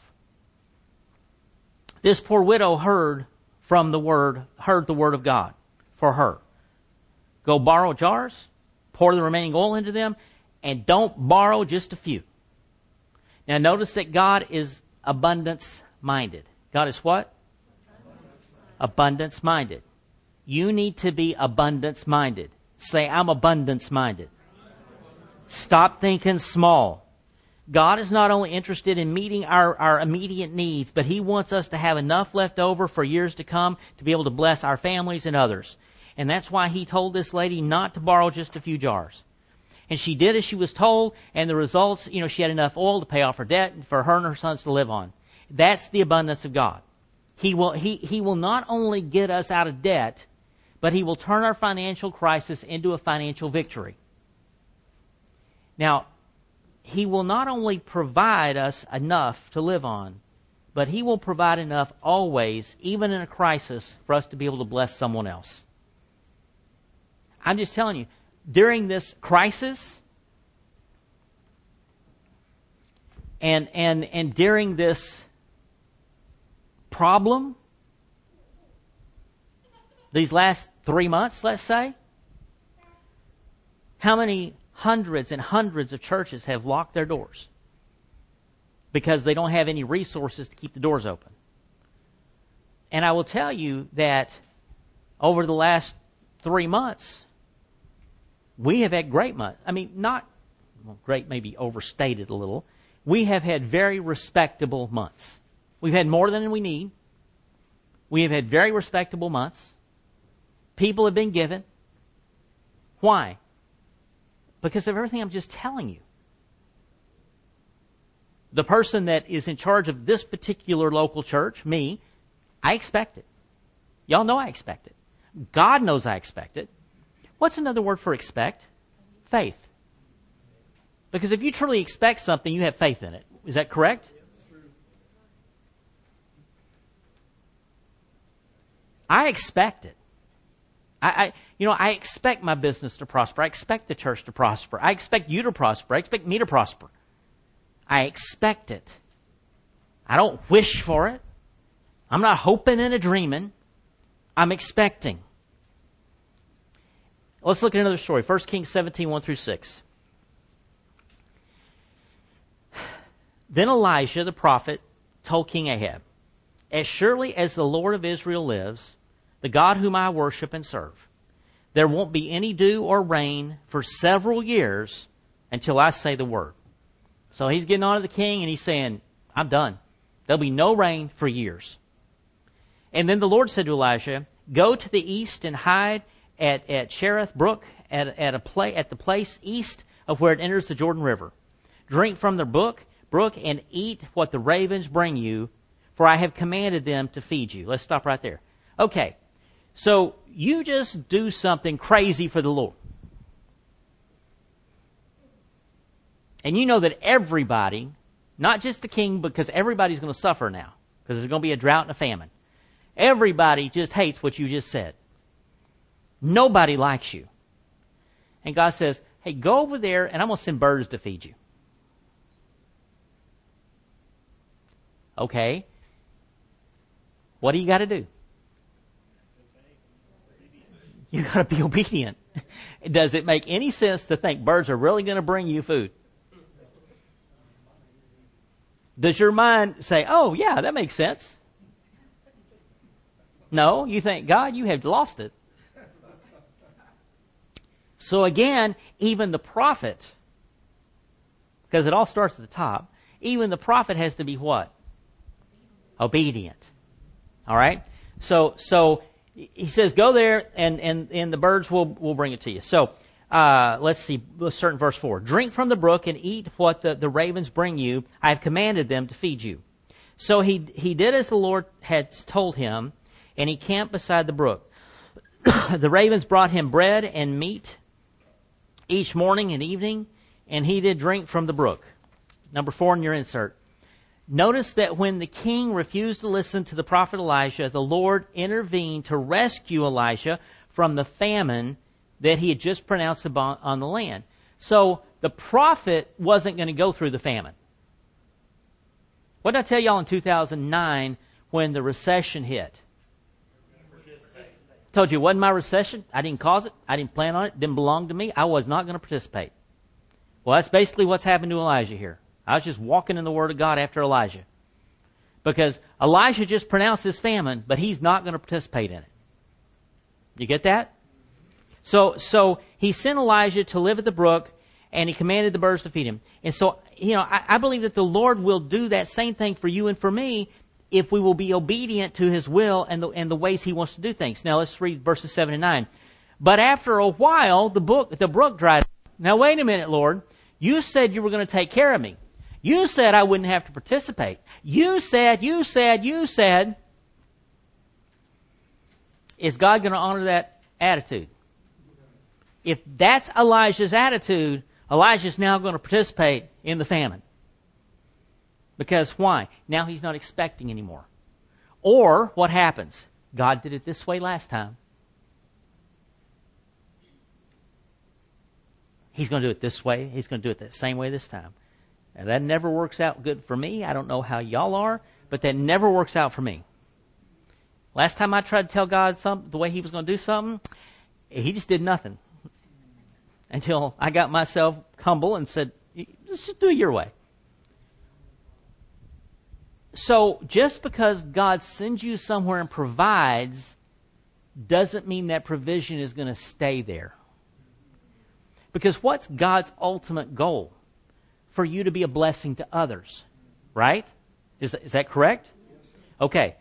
This poor widow heard from the word, heard the word of God for her. Go borrow jars, pour the remaining oil into them, and don't borrow just a few. Now notice that God is abundance-minded. God is what? Abundance-minded. You need to be abundance-minded. Say, I'm abundance-minded. Stop thinking small. God is not only interested in meeting our, our immediate needs, but He wants us to have enough left over for years to come to be able to bless our families and others. And that's why He told this lady not to borrow just a few jars. And she did as she was told, and the results, you know, she had enough oil to pay off her debt and for her and her sons to live on. That's the abundance of God. He will, he, he will not only get us out of debt, but He will turn our financial crisis into a financial victory. Now, He will not only provide us enough to live on, but He will provide enough always, even in a crisis, for us to be able to bless someone else. I'm just telling you, during this crisis and and and during this problem, these last three months, let's say, how many hundreds and hundreds of churches have locked their doors because they don't have any resources to keep the doors open? And I will tell you that over the last three months, we have had great months. I mean, not, well, great maybe overstated a little. We have had very respectable months. We've had more than we need. We have had very respectable months. People have been given. Why? Because of everything I'm just telling you. The person that is in charge of this particular local church, me, I expect it. Y'all know I expect it. God knows I expect it. What's another word for expect? Faith. Because if you truly expect something, you have faith in it. Is that correct? I expect it. I, I, you know, I expect my business to prosper. I expect the church to prosper. I expect you to prosper. I expect me to prosper. I expect it. I don't wish for it. I'm not hoping and a dreaming. I'm expecting. Let's look at another story. First Kings seventeen, one through six. Then Elijah the prophet told King Ahab, "As surely as the Lord of Israel lives, the God whom I worship and serve, there won't be any dew or rain for several years until I say the word." So he's getting on to the king and he's saying, I'm done. There'll be no rain for years. And then the Lord said to Elijah, "Go to the east and hide at, at Cherith Brook, at, at, a pla- at the place east of where it enters the Jordan River. Drink from the brook, brook and eat what the ravens bring you, for I have commanded them to feed you." Let's stop right there. Okay, so you just do something crazy for the Lord. And you know that everybody, not just the king, because everybody's going to suffer now, because there's going to be a drought and a famine. Everybody just hates what you just said. Nobody likes you. And God says, "Hey, go over there and I'm going to send birds to feed you." Okay. What do you got to do? You got to be obedient. Does it make any sense to think birds are really going to bring you food? Does your mind say, "Oh, yeah, that makes sense"? No, you think, God, you have lost it. So again, even the prophet, because it all starts at the top, even the prophet has to be what? Obedient. All right? So so he says, go there and, and, and the birds will, will bring it to you. So uh, let's see, let's start in verse four. "Drink from the brook and eat what the, the ravens bring you. I have commanded them to feed you." So he he did as the Lord had told him, and he camped beside the brook. The ravens brought him bread and meat each morning and evening, and he did drink from the brook. Number four in your insert. Notice that when the king refused to listen to the prophet Elijah, the Lord intervened to rescue Elijah from the famine that he had just pronounced upon on the land. So the prophet wasn't going to go through the famine. What did I tell y'all in two thousand nine when the recession hit? Told you it wasn't my recession. I didn't cause it. I didn't plan on it. It didn't belong to me. I was not going to participate. Well, that's basically what's happened to Elijah here. I was just walking in the Word of God after Elijah. Because Elijah just pronounced this famine, but he's not going to participate in it. You get that? So, so he sent Elijah to live at the brook, and he commanded the birds to feed him. And so, you know, I, I believe that the Lord will do that same thing for you and for me if we will be obedient to His will and the, and the ways He wants to do things. Now let's read verses seven and nine. But after a while, the brook, the brook dried up. Now wait a minute, Lord. You said you were going to take care of me. You said I wouldn't have to participate. You said, you said, you said. Is God going to honor that attitude? If that's Elijah's attitude, Elijah's now going to participate in the famine. Because why? Now he's not expecting anymore. Or what happens? God did it this way last time. He's going to do it this way. He's going to do it that same way this time. And that never works out good for me. I don't know how y'all are, but that never works out for me. Last time I tried to tell God something, the way He was going to do something, He just did nothing. Until I got myself humble and said, just do it your way. So just because God sends you somewhere and provides doesn't mean that provision is going to stay there. Because what's God's ultimate goal? For you to be a blessing to others. Right? Is, is that correct? Okay.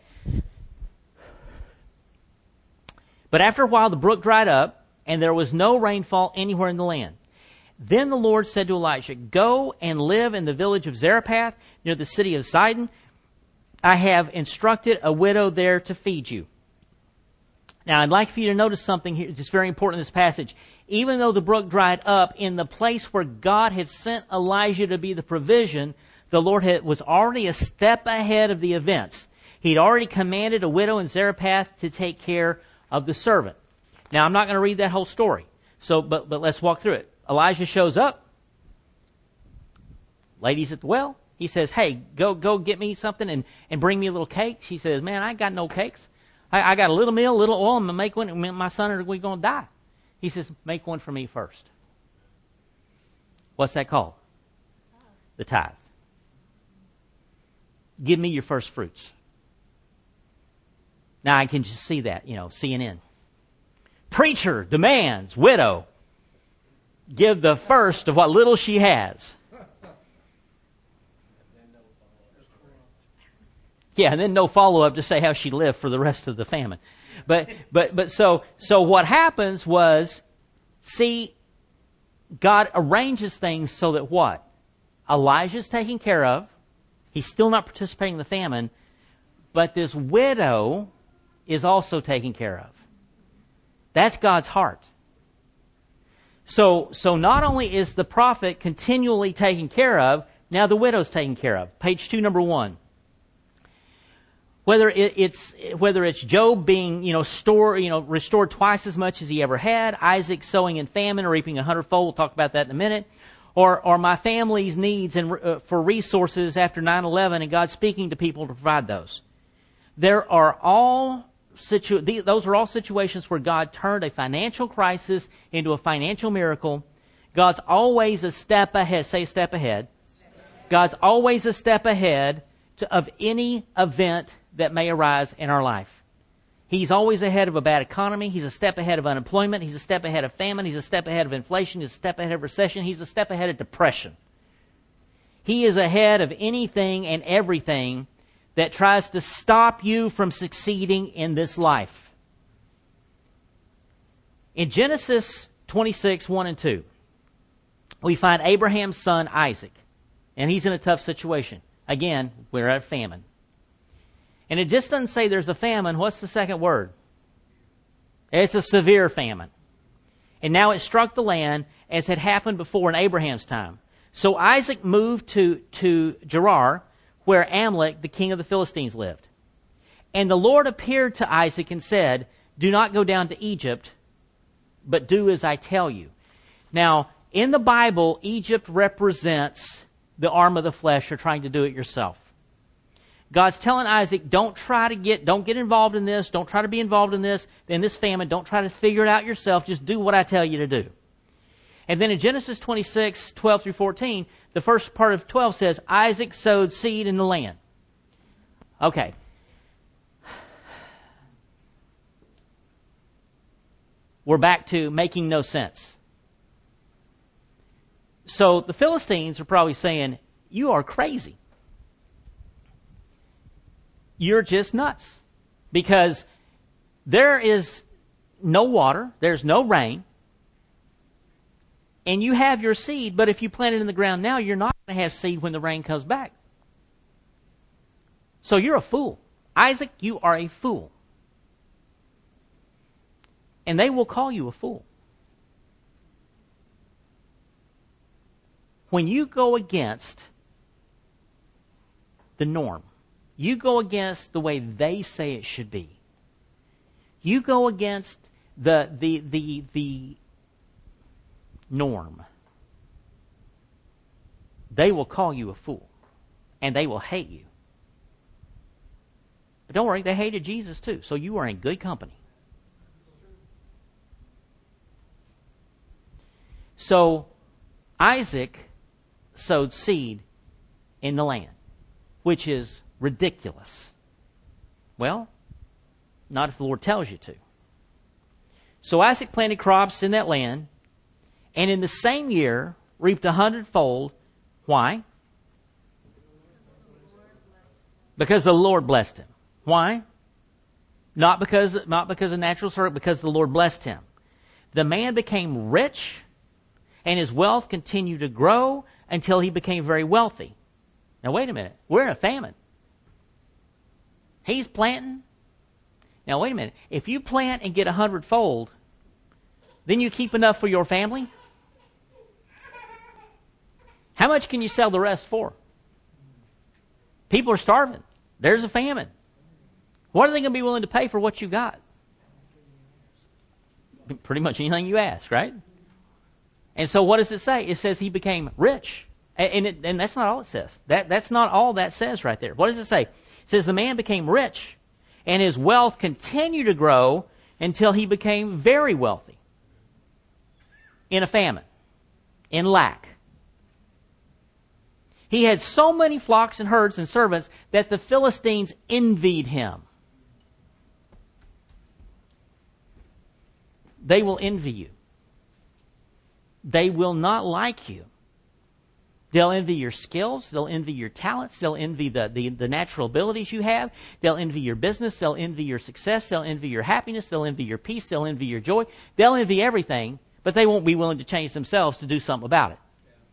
But after a while the brook dried up, and there was no rainfall anywhere in the land. Then the Lord said to Elijah, go and live in the village of Zarephath, near the city of Sidon. I have instructed a widow there to feed you. Now, I'd like for you to notice something here that's very important in this passage. Even though the brook dried up, in the place where God had sent Elijah to be the provision, the Lord had, was already a step ahead of the events. He'd already commanded a widow in Zarephath to take care of the servant. Now, I'm not going to read that whole story. So, but, but let's walk through it. Elijah shows up. Lady's at the well. He says, hey, go go get me something and, and bring me a little cake. She says, man, I ain't got no cakes. I, I got a little meal, a little oil. I'm going to make one. And my son are we going to die. He says, make one for me first. What's that called? The tithe. Give me your first fruits. Now I can just see that, you know, C N N. Preacher demands widow give the first of what little she has. Yeah, and then no follow-up to say how she lived for the rest of the famine. But but but so so what happens was, see, God arranges things so that what? Elijah's taken care of. He's still not participating in the famine, but this widow is also taken care of. That's God's heart. So so not only is the prophet continually taken care of, now the widow's taken care of. Page two, number one. Whether it, it's whether it's Job being you know store you know restored twice as much as he ever had, Isaac sowing in famine or reaping a hundredfold. We'll talk about that in a minute. Or or my family's needs and uh, for resources after nine eleven, and God speaking to people to provide those. There are all situ these, those are all situations where God turned a financial crisis into a financial miracle. God's always a step ahead. Say a step ahead. God's always a step ahead to, of any event that may arise in our life. He's always ahead of a bad economy. He's a step ahead of unemployment. He's a step ahead of famine. He's a step ahead of inflation. He's a step ahead of recession. He's a step ahead of depression. He is ahead of anything and everything that tries to stop you from succeeding in this life. In Genesis twenty-six, one and two, we find Abraham's son Isaac, and he's in a tough situation. Again, we're at a famine. And it just doesn't say there's a famine. What's the second word? It's a severe famine. And now it struck the land as had happened before in Abraham's time. So Isaac moved to, to Gerar, where Amalek, the king of the Philistines, lived. And the Lord appeared to Isaac and said, do not go down to Egypt, but do as I tell you. Now, in the Bible, Egypt represents the arm of the flesh, or trying to do it yourself. God's telling Isaac, don't try to get, don't get involved in this, don't try to be involved in this, in this famine, don't try to figure it out yourself, just do what I tell you to do. And then in Genesis twenty-six, twelve through fourteen, the first part of twelve says, Isaac sowed seed in the land. Okay. we're back to making no sense. So the Philistines are probably saying, you are crazy. You're just nuts. Because there is no water, there's no rain, and you have your seed, but if you plant it in the ground now, you're not going to have seed when the rain comes back. So you're a fool. Isaac, you are a fool. And they will call you a fool. When you go against the norm, you go against the way they say it should be, you go against the the the the norm, they will call you a fool, and they will hate you. But don't worry, they hated Jesus too, so you are in good company. So Isaac sowed seed in the land, which is ridiculous. Well, not if the Lord tells you to. So Isaac planted crops in that land, and in the same year reaped a hundredfold. Why? Because the Lord blessed him. Why? Not because, not because of natural circumstances, because the Lord blessed him. The man became rich, and his wealth continued to grow until he became very wealthy. Now wait a minute. We're in a famine. He's planting. Now wait a minute. If you plant and get a hundredfold, then you keep enough for your family? How much can you sell the rest for? People are starving. There's a famine. What are they going to be willing to pay for what you got? Pretty much anything you ask, right? And so what does it say? It says he became rich. And, it, and that's not all it says. That, that's not all that says right there. What does it say? It says the man became rich, and his wealth continued to grow until he became very wealthy. In a famine. In lack. He had so many flocks and herds and servants that the Philistines envied him. They will envy you. They will not like you. They'll envy your skills. They'll envy your talents. They'll envy the, the, the natural abilities you have. They'll envy your business. They'll envy your success. They'll envy your happiness. They'll envy your peace. They'll envy your joy. They'll envy everything, but they won't be willing to change themselves to do something about it.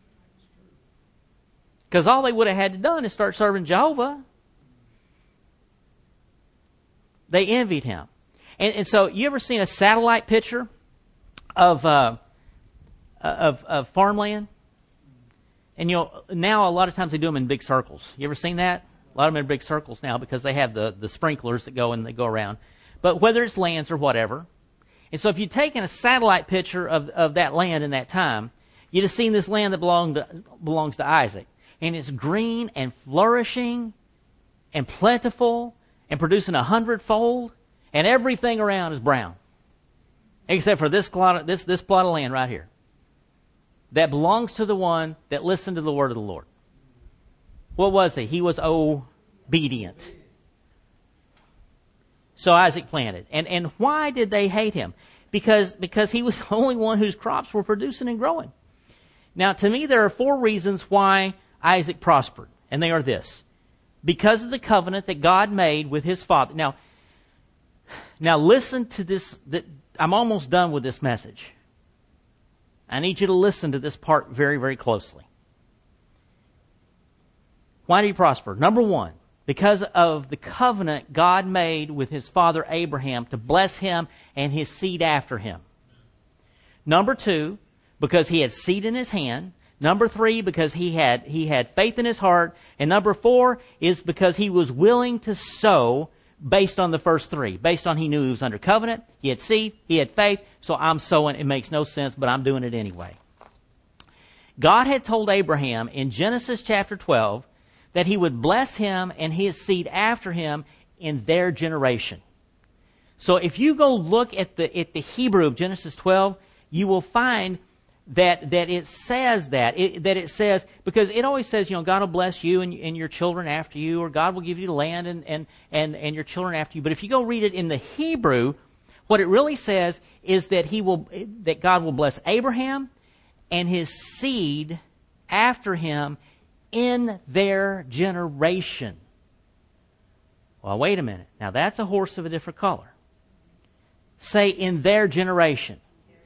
Because all they would have had to done is start serving Jehovah. They envied him. And, and so, you ever seen a satellite picture of, uh, of, of farmland? And you know, now a lot of times they do them in big circles. You ever seen that? A lot of them are in big circles now because they have the, the sprinklers that go and they go around. But whether it's lands or whatever. And so if you'd taken a satellite picture of, of that land in that time, you'd have seen this land that belonged to, belongs to Isaac. And it's green and flourishing and plentiful and producing a hundredfold. And everything around is brown. Except for this plot, this, this plot of land right here. That belongs to the one that listened to the word of the Lord. What was he? He was obedient. So Isaac planted. And, and why did they hate him? Because, because he was the only one whose crops were producing and growing. Now, to me, there are four reasons why Isaac prospered. And they are this. Because of the covenant that God made with his father. Now, now listen to this. That I'm almost done with this message. I need you to listen to this part very, very closely. Why did he prosper? Number one, because of the covenant God made with his father Abraham to bless him and his seed after him. Number two, because he had seed in his hand. Number three, because he had he had faith in his heart. And number four is because he was willing to sow based on the first three. Based on he knew he was under covenant, he had seed, he had faith, so I'm sowing. It makes no sense, but I'm doing it anyway. God had told Abraham in Genesis chapter twelve that he would bless him and his seed after him in their generation. So if you go look at the at the Hebrew of Genesis twelve, you will find that that it says that it, that it says, because it always says, you know, God will bless you and, and your children after you, or God will give you the land and, and and and your children after you. But if you go read it in the Hebrew, What it really says is that he will, that God will bless Abraham and his seed after him in their generation. Well, wait a minute. Now that's a horse of a different color. Say in their generation.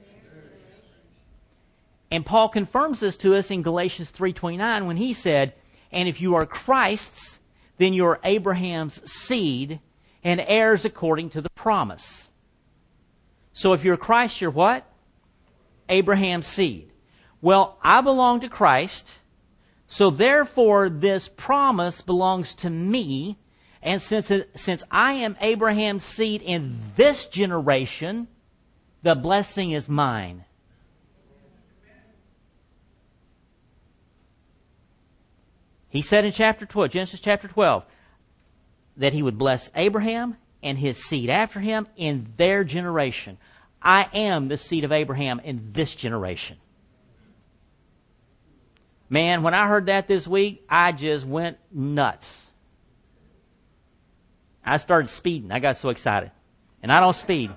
And Paul confirms this to us in Galatians three twenty-nine when he said, and if you are Christ's, then you are Abraham's seed and heirs according to the promise. So if you're Christ, you're what? Abraham's seed. Well, I belong to Christ, so therefore this promise belongs to me, and since it, since I am Abraham's seed in this generation, the blessing is mine. He said in chapter twelve, Genesis chapter twelve, that he would bless Abraham and his seed after him in their generation. I am the seed of Abraham in this generation. Man, when I heard that this week, I just went nuts. I started speeding. I got so excited. And I don't speed.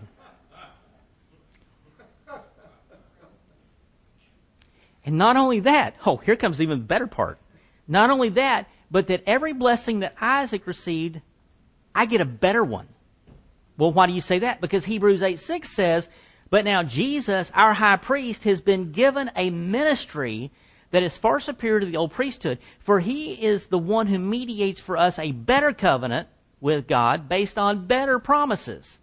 And not only that, oh, here comes even the better part. Not only that, but that every blessing that Isaac received, I get a better one. Well, why do you say that? Because Hebrews eight six says, but now Jesus, our high priest, has been given a ministry that is far superior to the old priesthood, for he is the one who mediates for us a better covenant with God based on better promises.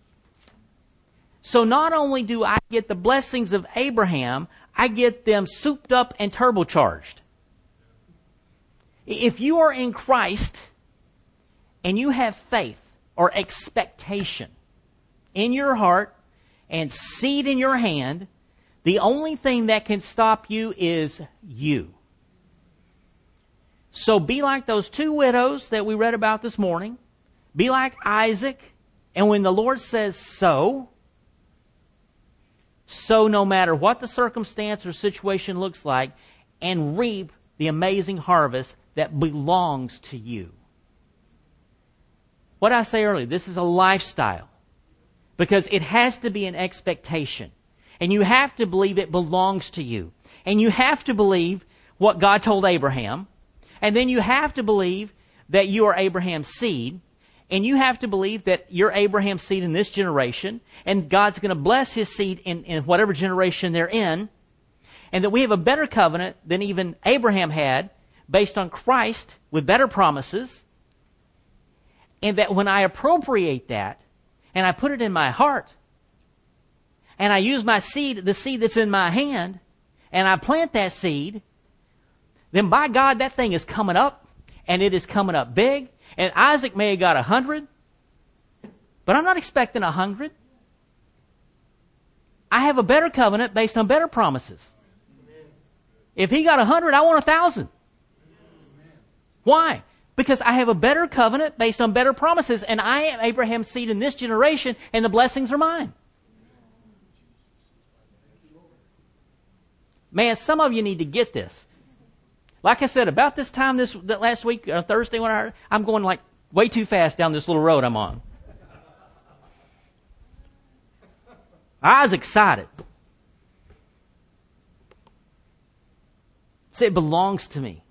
So not only do I get the blessings of Abraham, I get them souped up and turbocharged. If you are in Christ and you have faith or expectation in your heart and seed in your hand, the only thing that can stop you is you. So be like those two widows that we read about this morning. Be like Isaac. And when the Lord says so, so no matter what the circumstance or situation looks like, and reap the amazing harvest that belongs to you. What I say earlier, this is a lifestyle. Because it has to be an expectation. And you have to believe it belongs to you. And you have to believe what God told Abraham. And then you have to believe that you are Abraham's seed. And you have to believe that you're Abraham's seed in this generation. And God's going to bless his seed in, in whatever generation they're in. And that we have a better covenant than even Abraham had, based on Christ with better promises. And that when I appropriate that, and I put it in my heart, and I use my seed, the seed that's in my hand, and I plant that seed, then by God, that thing is coming up, and it is coming up big. And Isaac may have got a hundred, but I'm not expecting a hundred. I have a better covenant based on better promises. If he got a hundred, I want a thousand. Why? Because I have a better covenant based on better promises, and I am Abraham's seed in this generation, and the blessings are mine. Man, some of you need to get this. Like I said, about this time this that last week, uh, Thursday, when I heard, I'm going like way too fast down this little road I'm on. I was excited. Say it belongs to me.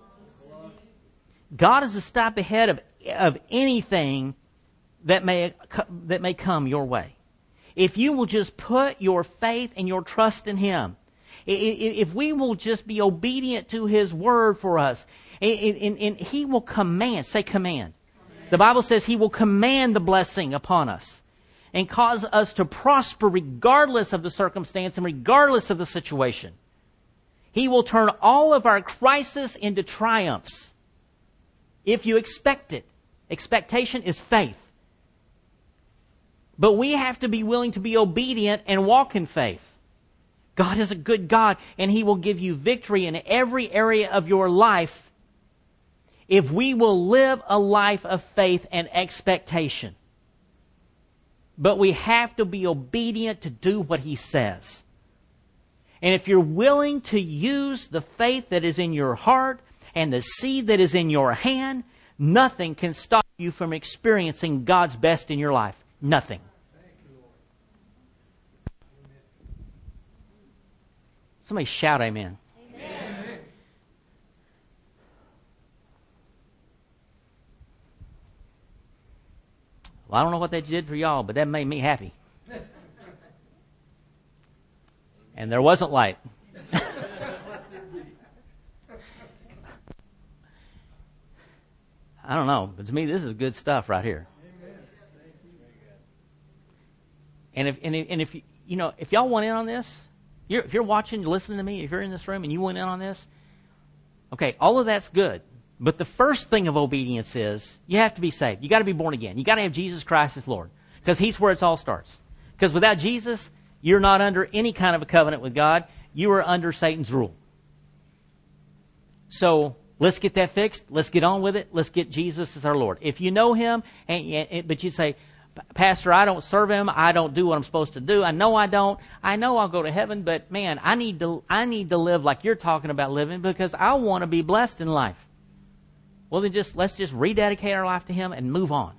God is a step ahead of, of anything that may, that may come your way. If you will just put your faith and your trust in Him, if we will just be obedient to His word for us, and, and He will command, say command. Command. The Bible says He will command the blessing upon us and cause us to prosper regardless of the circumstance and regardless of the situation. He will turn all of our crisis into triumphs. If you expect it. Expectation is faith. But we have to be willing to be obedient and walk in faith. God is a good God, and He will give you victory in every area of your life if we will live a life of faith and expectation. But we have to be obedient to do what He says. And if you're willing to use the faith that is in your heart and the seed that is in your hand, nothing can stop you from experiencing God's best in your life. Nothing. Somebody shout amen.
Amen.
Well, I don't know what that did for y'all, but that made me happy. And there wasn't light. I don't know, but to me, this is good stuff right here. And if and if, and if you know, if y'all want in on this, you're, if you're watching, listening to me, if you're in this room and you want in on this, okay, all of that's good. But the first thing of obedience is you have to be saved. You got to be born again. You got to have Jesus Christ as Lord, because He's where it all starts. Because without Jesus, you're not under any kind of a covenant with God. You are under Satan's rule. So let's get that fixed. Let's get on with it. Let's get Jesus as our Lord. If you know Him, and, and but you say, Pastor, I don't serve Him. I don't do what I'm supposed to do. I know I don't. I know I'll go to heaven, but man, I need to. I need to live like you're talking about living, because I want to be blessed in life. Well, then just let's just rededicate our life to Him and move on.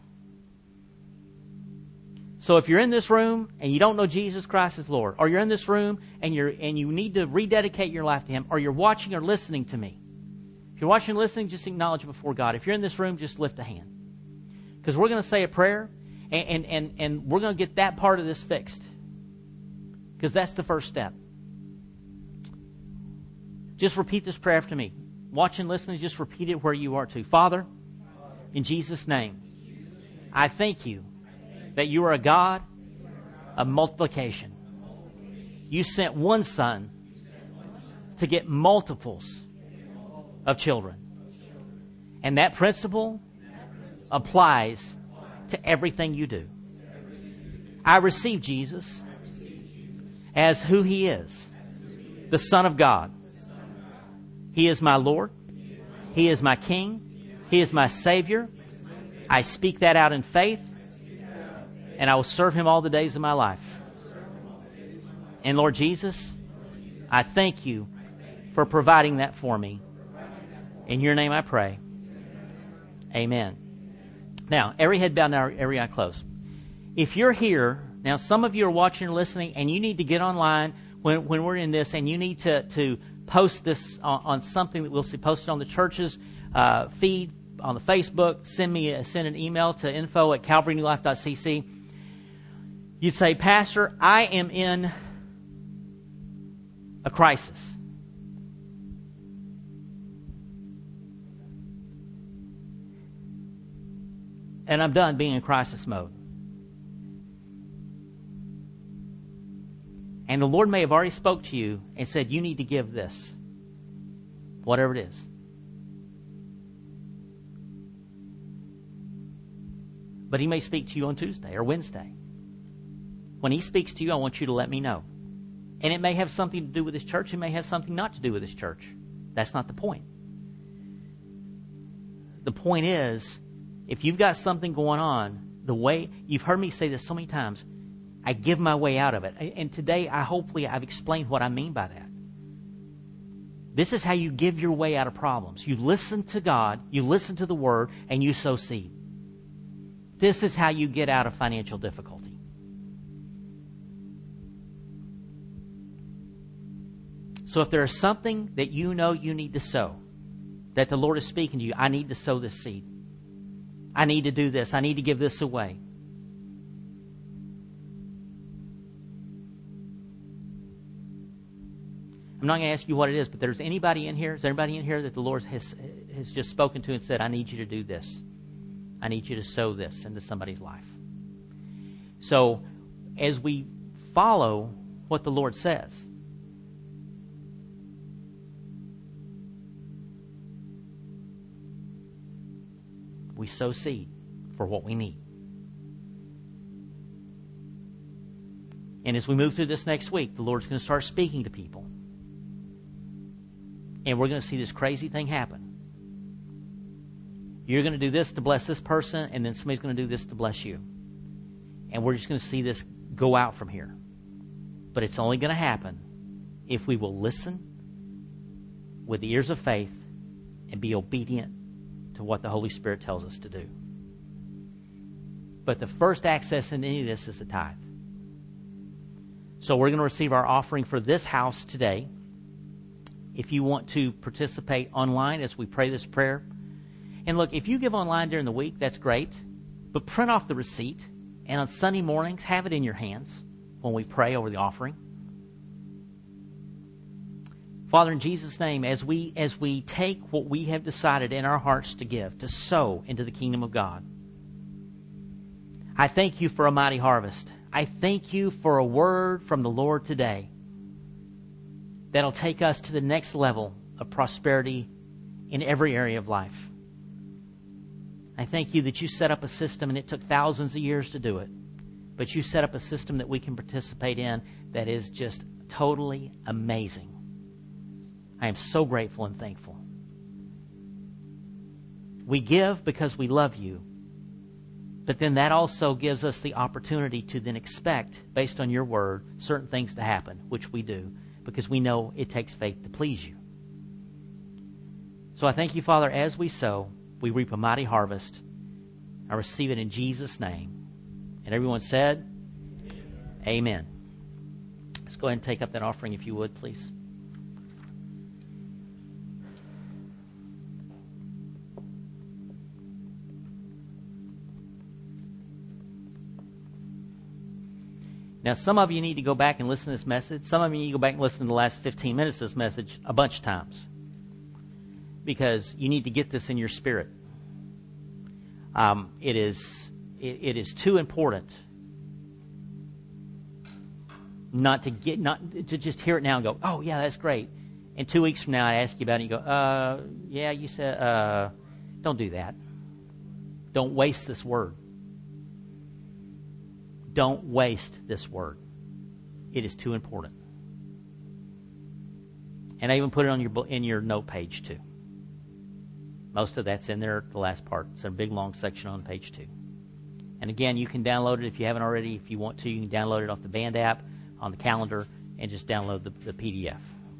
So if you're in this room and you don't know Jesus Christ as Lord, or you're in this room and you're and you need to rededicate your life to Him, or you're watching or listening to me, if you're watching or listening, just acknowledge before God. If you're in this room, just lift a hand, because we're going to say a prayer, and and and, and we're going to get that part of this fixed, because that's the first step. Just repeat this prayer after me. Watch and listen, and just repeat it where you are too. Father, in Jesus' name, I thank you that you are a God of multiplication. You sent one Son to get multiples of children. And that principle applies to everything you do. I receive Jesus as who He is, the Son of God. He is my Lord. He is my King. He is my Savior. I speak that out in faith, and I will serve Him all the days of my life. And Lord Jesus, I thank you for providing that for me. In your name I pray. Amen. Now, every head bowed and every eye closed. If you're here, now some of you are watching or listening, and you need to get online when, when we're in this, and you need to, to post this on, on something that we'll see posted on the church's uh, feed, on the Facebook. Send me a, send an email to info at calvary new life dot c c. You'd say, Pastor, I am in a crisis. And I'm done being in crisis mode. And the Lord may have already spoke to you and said, you need to give this, whatever it is. But He may speak to you on Tuesday or Wednesday. When He speaks to you, I want you to let me know. And it may have something to do with this church. It may have something not to do with this church. That's not the point. The point is, if you've got something going on, the way, you've heard me say this so many times, I give my way out of it. And today, I hopefully I've explained what I mean by that. This is how you give your way out of problems. You listen to God, you listen to the Word, and you sow seed. This is how you get out of financial difficulty. So if there is something that you know you need to sow, that the Lord is speaking to you, I need to sow this seed. I need to do this. I need to give this away. I'm not going to ask you what it is, but there's anybody in here, is there anybody in here that the Lord has, has just spoken to and said, I need you to do this. I need you to sow this into somebody's life. So as we follow what the Lord says, we sow seed for what we need. And as we move through this next week, the Lord's going to start speaking to people. And we're going to see this crazy thing happen. You're going to do this to bless this person, and then somebody's going to do this to bless you. And we're just going to see this go out from here. But it's only going to happen if we will listen with the ears of faith and be obedient to what the Holy Spirit tells us to do. But the first access in any of this is the tithe. So we're going to receive our offering for this house today. if you want to participate online as we pray this prayer. And look, if you give online during the week, that's great. But print off the receipt, and on Sunday mornings, have it in your hands when we pray over the offering. Father, in Jesus' name, as we as we take what we have decided in our hearts to give, to sow into the kingdom of God, I thank you for a mighty harvest. I thank you for a word from the Lord today that'll take us to the next level of prosperity in every area of life. I thank you that you set up a system, and it took thousands of years to do it, but you set up a system that we can participate in that is just totally amazing. I am so grateful and thankful. We give because we love you, but then that also gives us the opportunity to then expect, based on your word, certain things to happen, which we do, because we know it takes faith to please you. So I thank you, Father, as we sow, we reap a mighty harvest. I receive it in Jesus' name. And everyone said, Amen. Amen. Let's go ahead and take up that offering if you would, please. Now, some of you need to go back and listen to this message. Some of you need to go back and listen to the last fifteen minutes of this message a bunch of times, because you need to get this in your spirit. Um, it is it, it is too important not to get not to just hear it now and go, oh yeah, that's great. And two weeks from now, I ask you about it, and you go, uh, yeah, you said, uh, don't do that. Don't waste this word. Don't waste this word. It is too important. And I even put it on your in your note page too. Most of that's in there, the last part. It's a big, long section on page two. And again, you can download it if you haven't already. If you want to, you can download it off the Band app on the calendar and just download the, the P D F.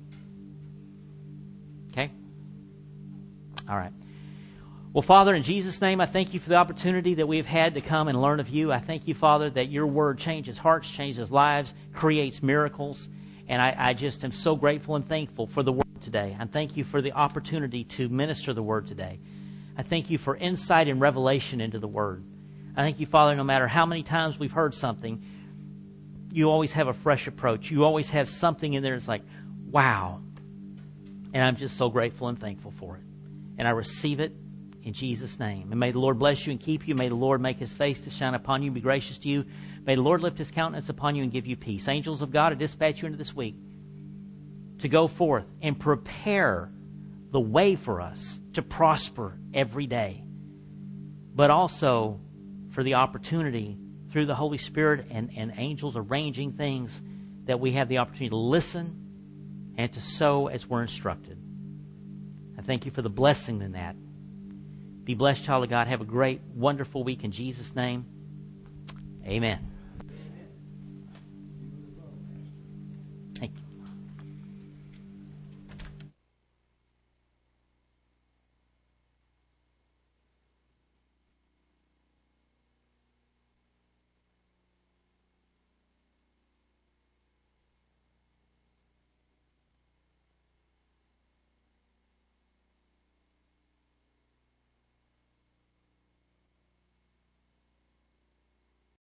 Okay? All right. Well, Father, in Jesus' name, I thank you for the opportunity that we've had to come and learn of you. I thank you, Father, that your word changes hearts, changes lives, creates miracles. And I, I just am so grateful and thankful for the word today. I thank you for the opportunity to minister the word today. I thank you for insight and revelation into the word. I thank you, Father, no matter how many times we've heard something, you always have a fresh approach. You always have something in there that's like, wow. And I'm just so grateful and thankful for it. And I receive it in Jesus' name. And may the Lord bless you and keep you. May the Lord make his face to shine upon you and be gracious to you. May the Lord lift his countenance upon you and give you peace. Angels of God, I dispatch you into this week to go forth and prepare the way for us to prosper every day, but also for the opportunity through the Holy Spirit and, and angels arranging things that we have the opportunity to listen and to sow as we're instructed. I thank you for the blessing in that. Be blessed, child of God. Have a great, wonderful week in Jesus' name. Amen.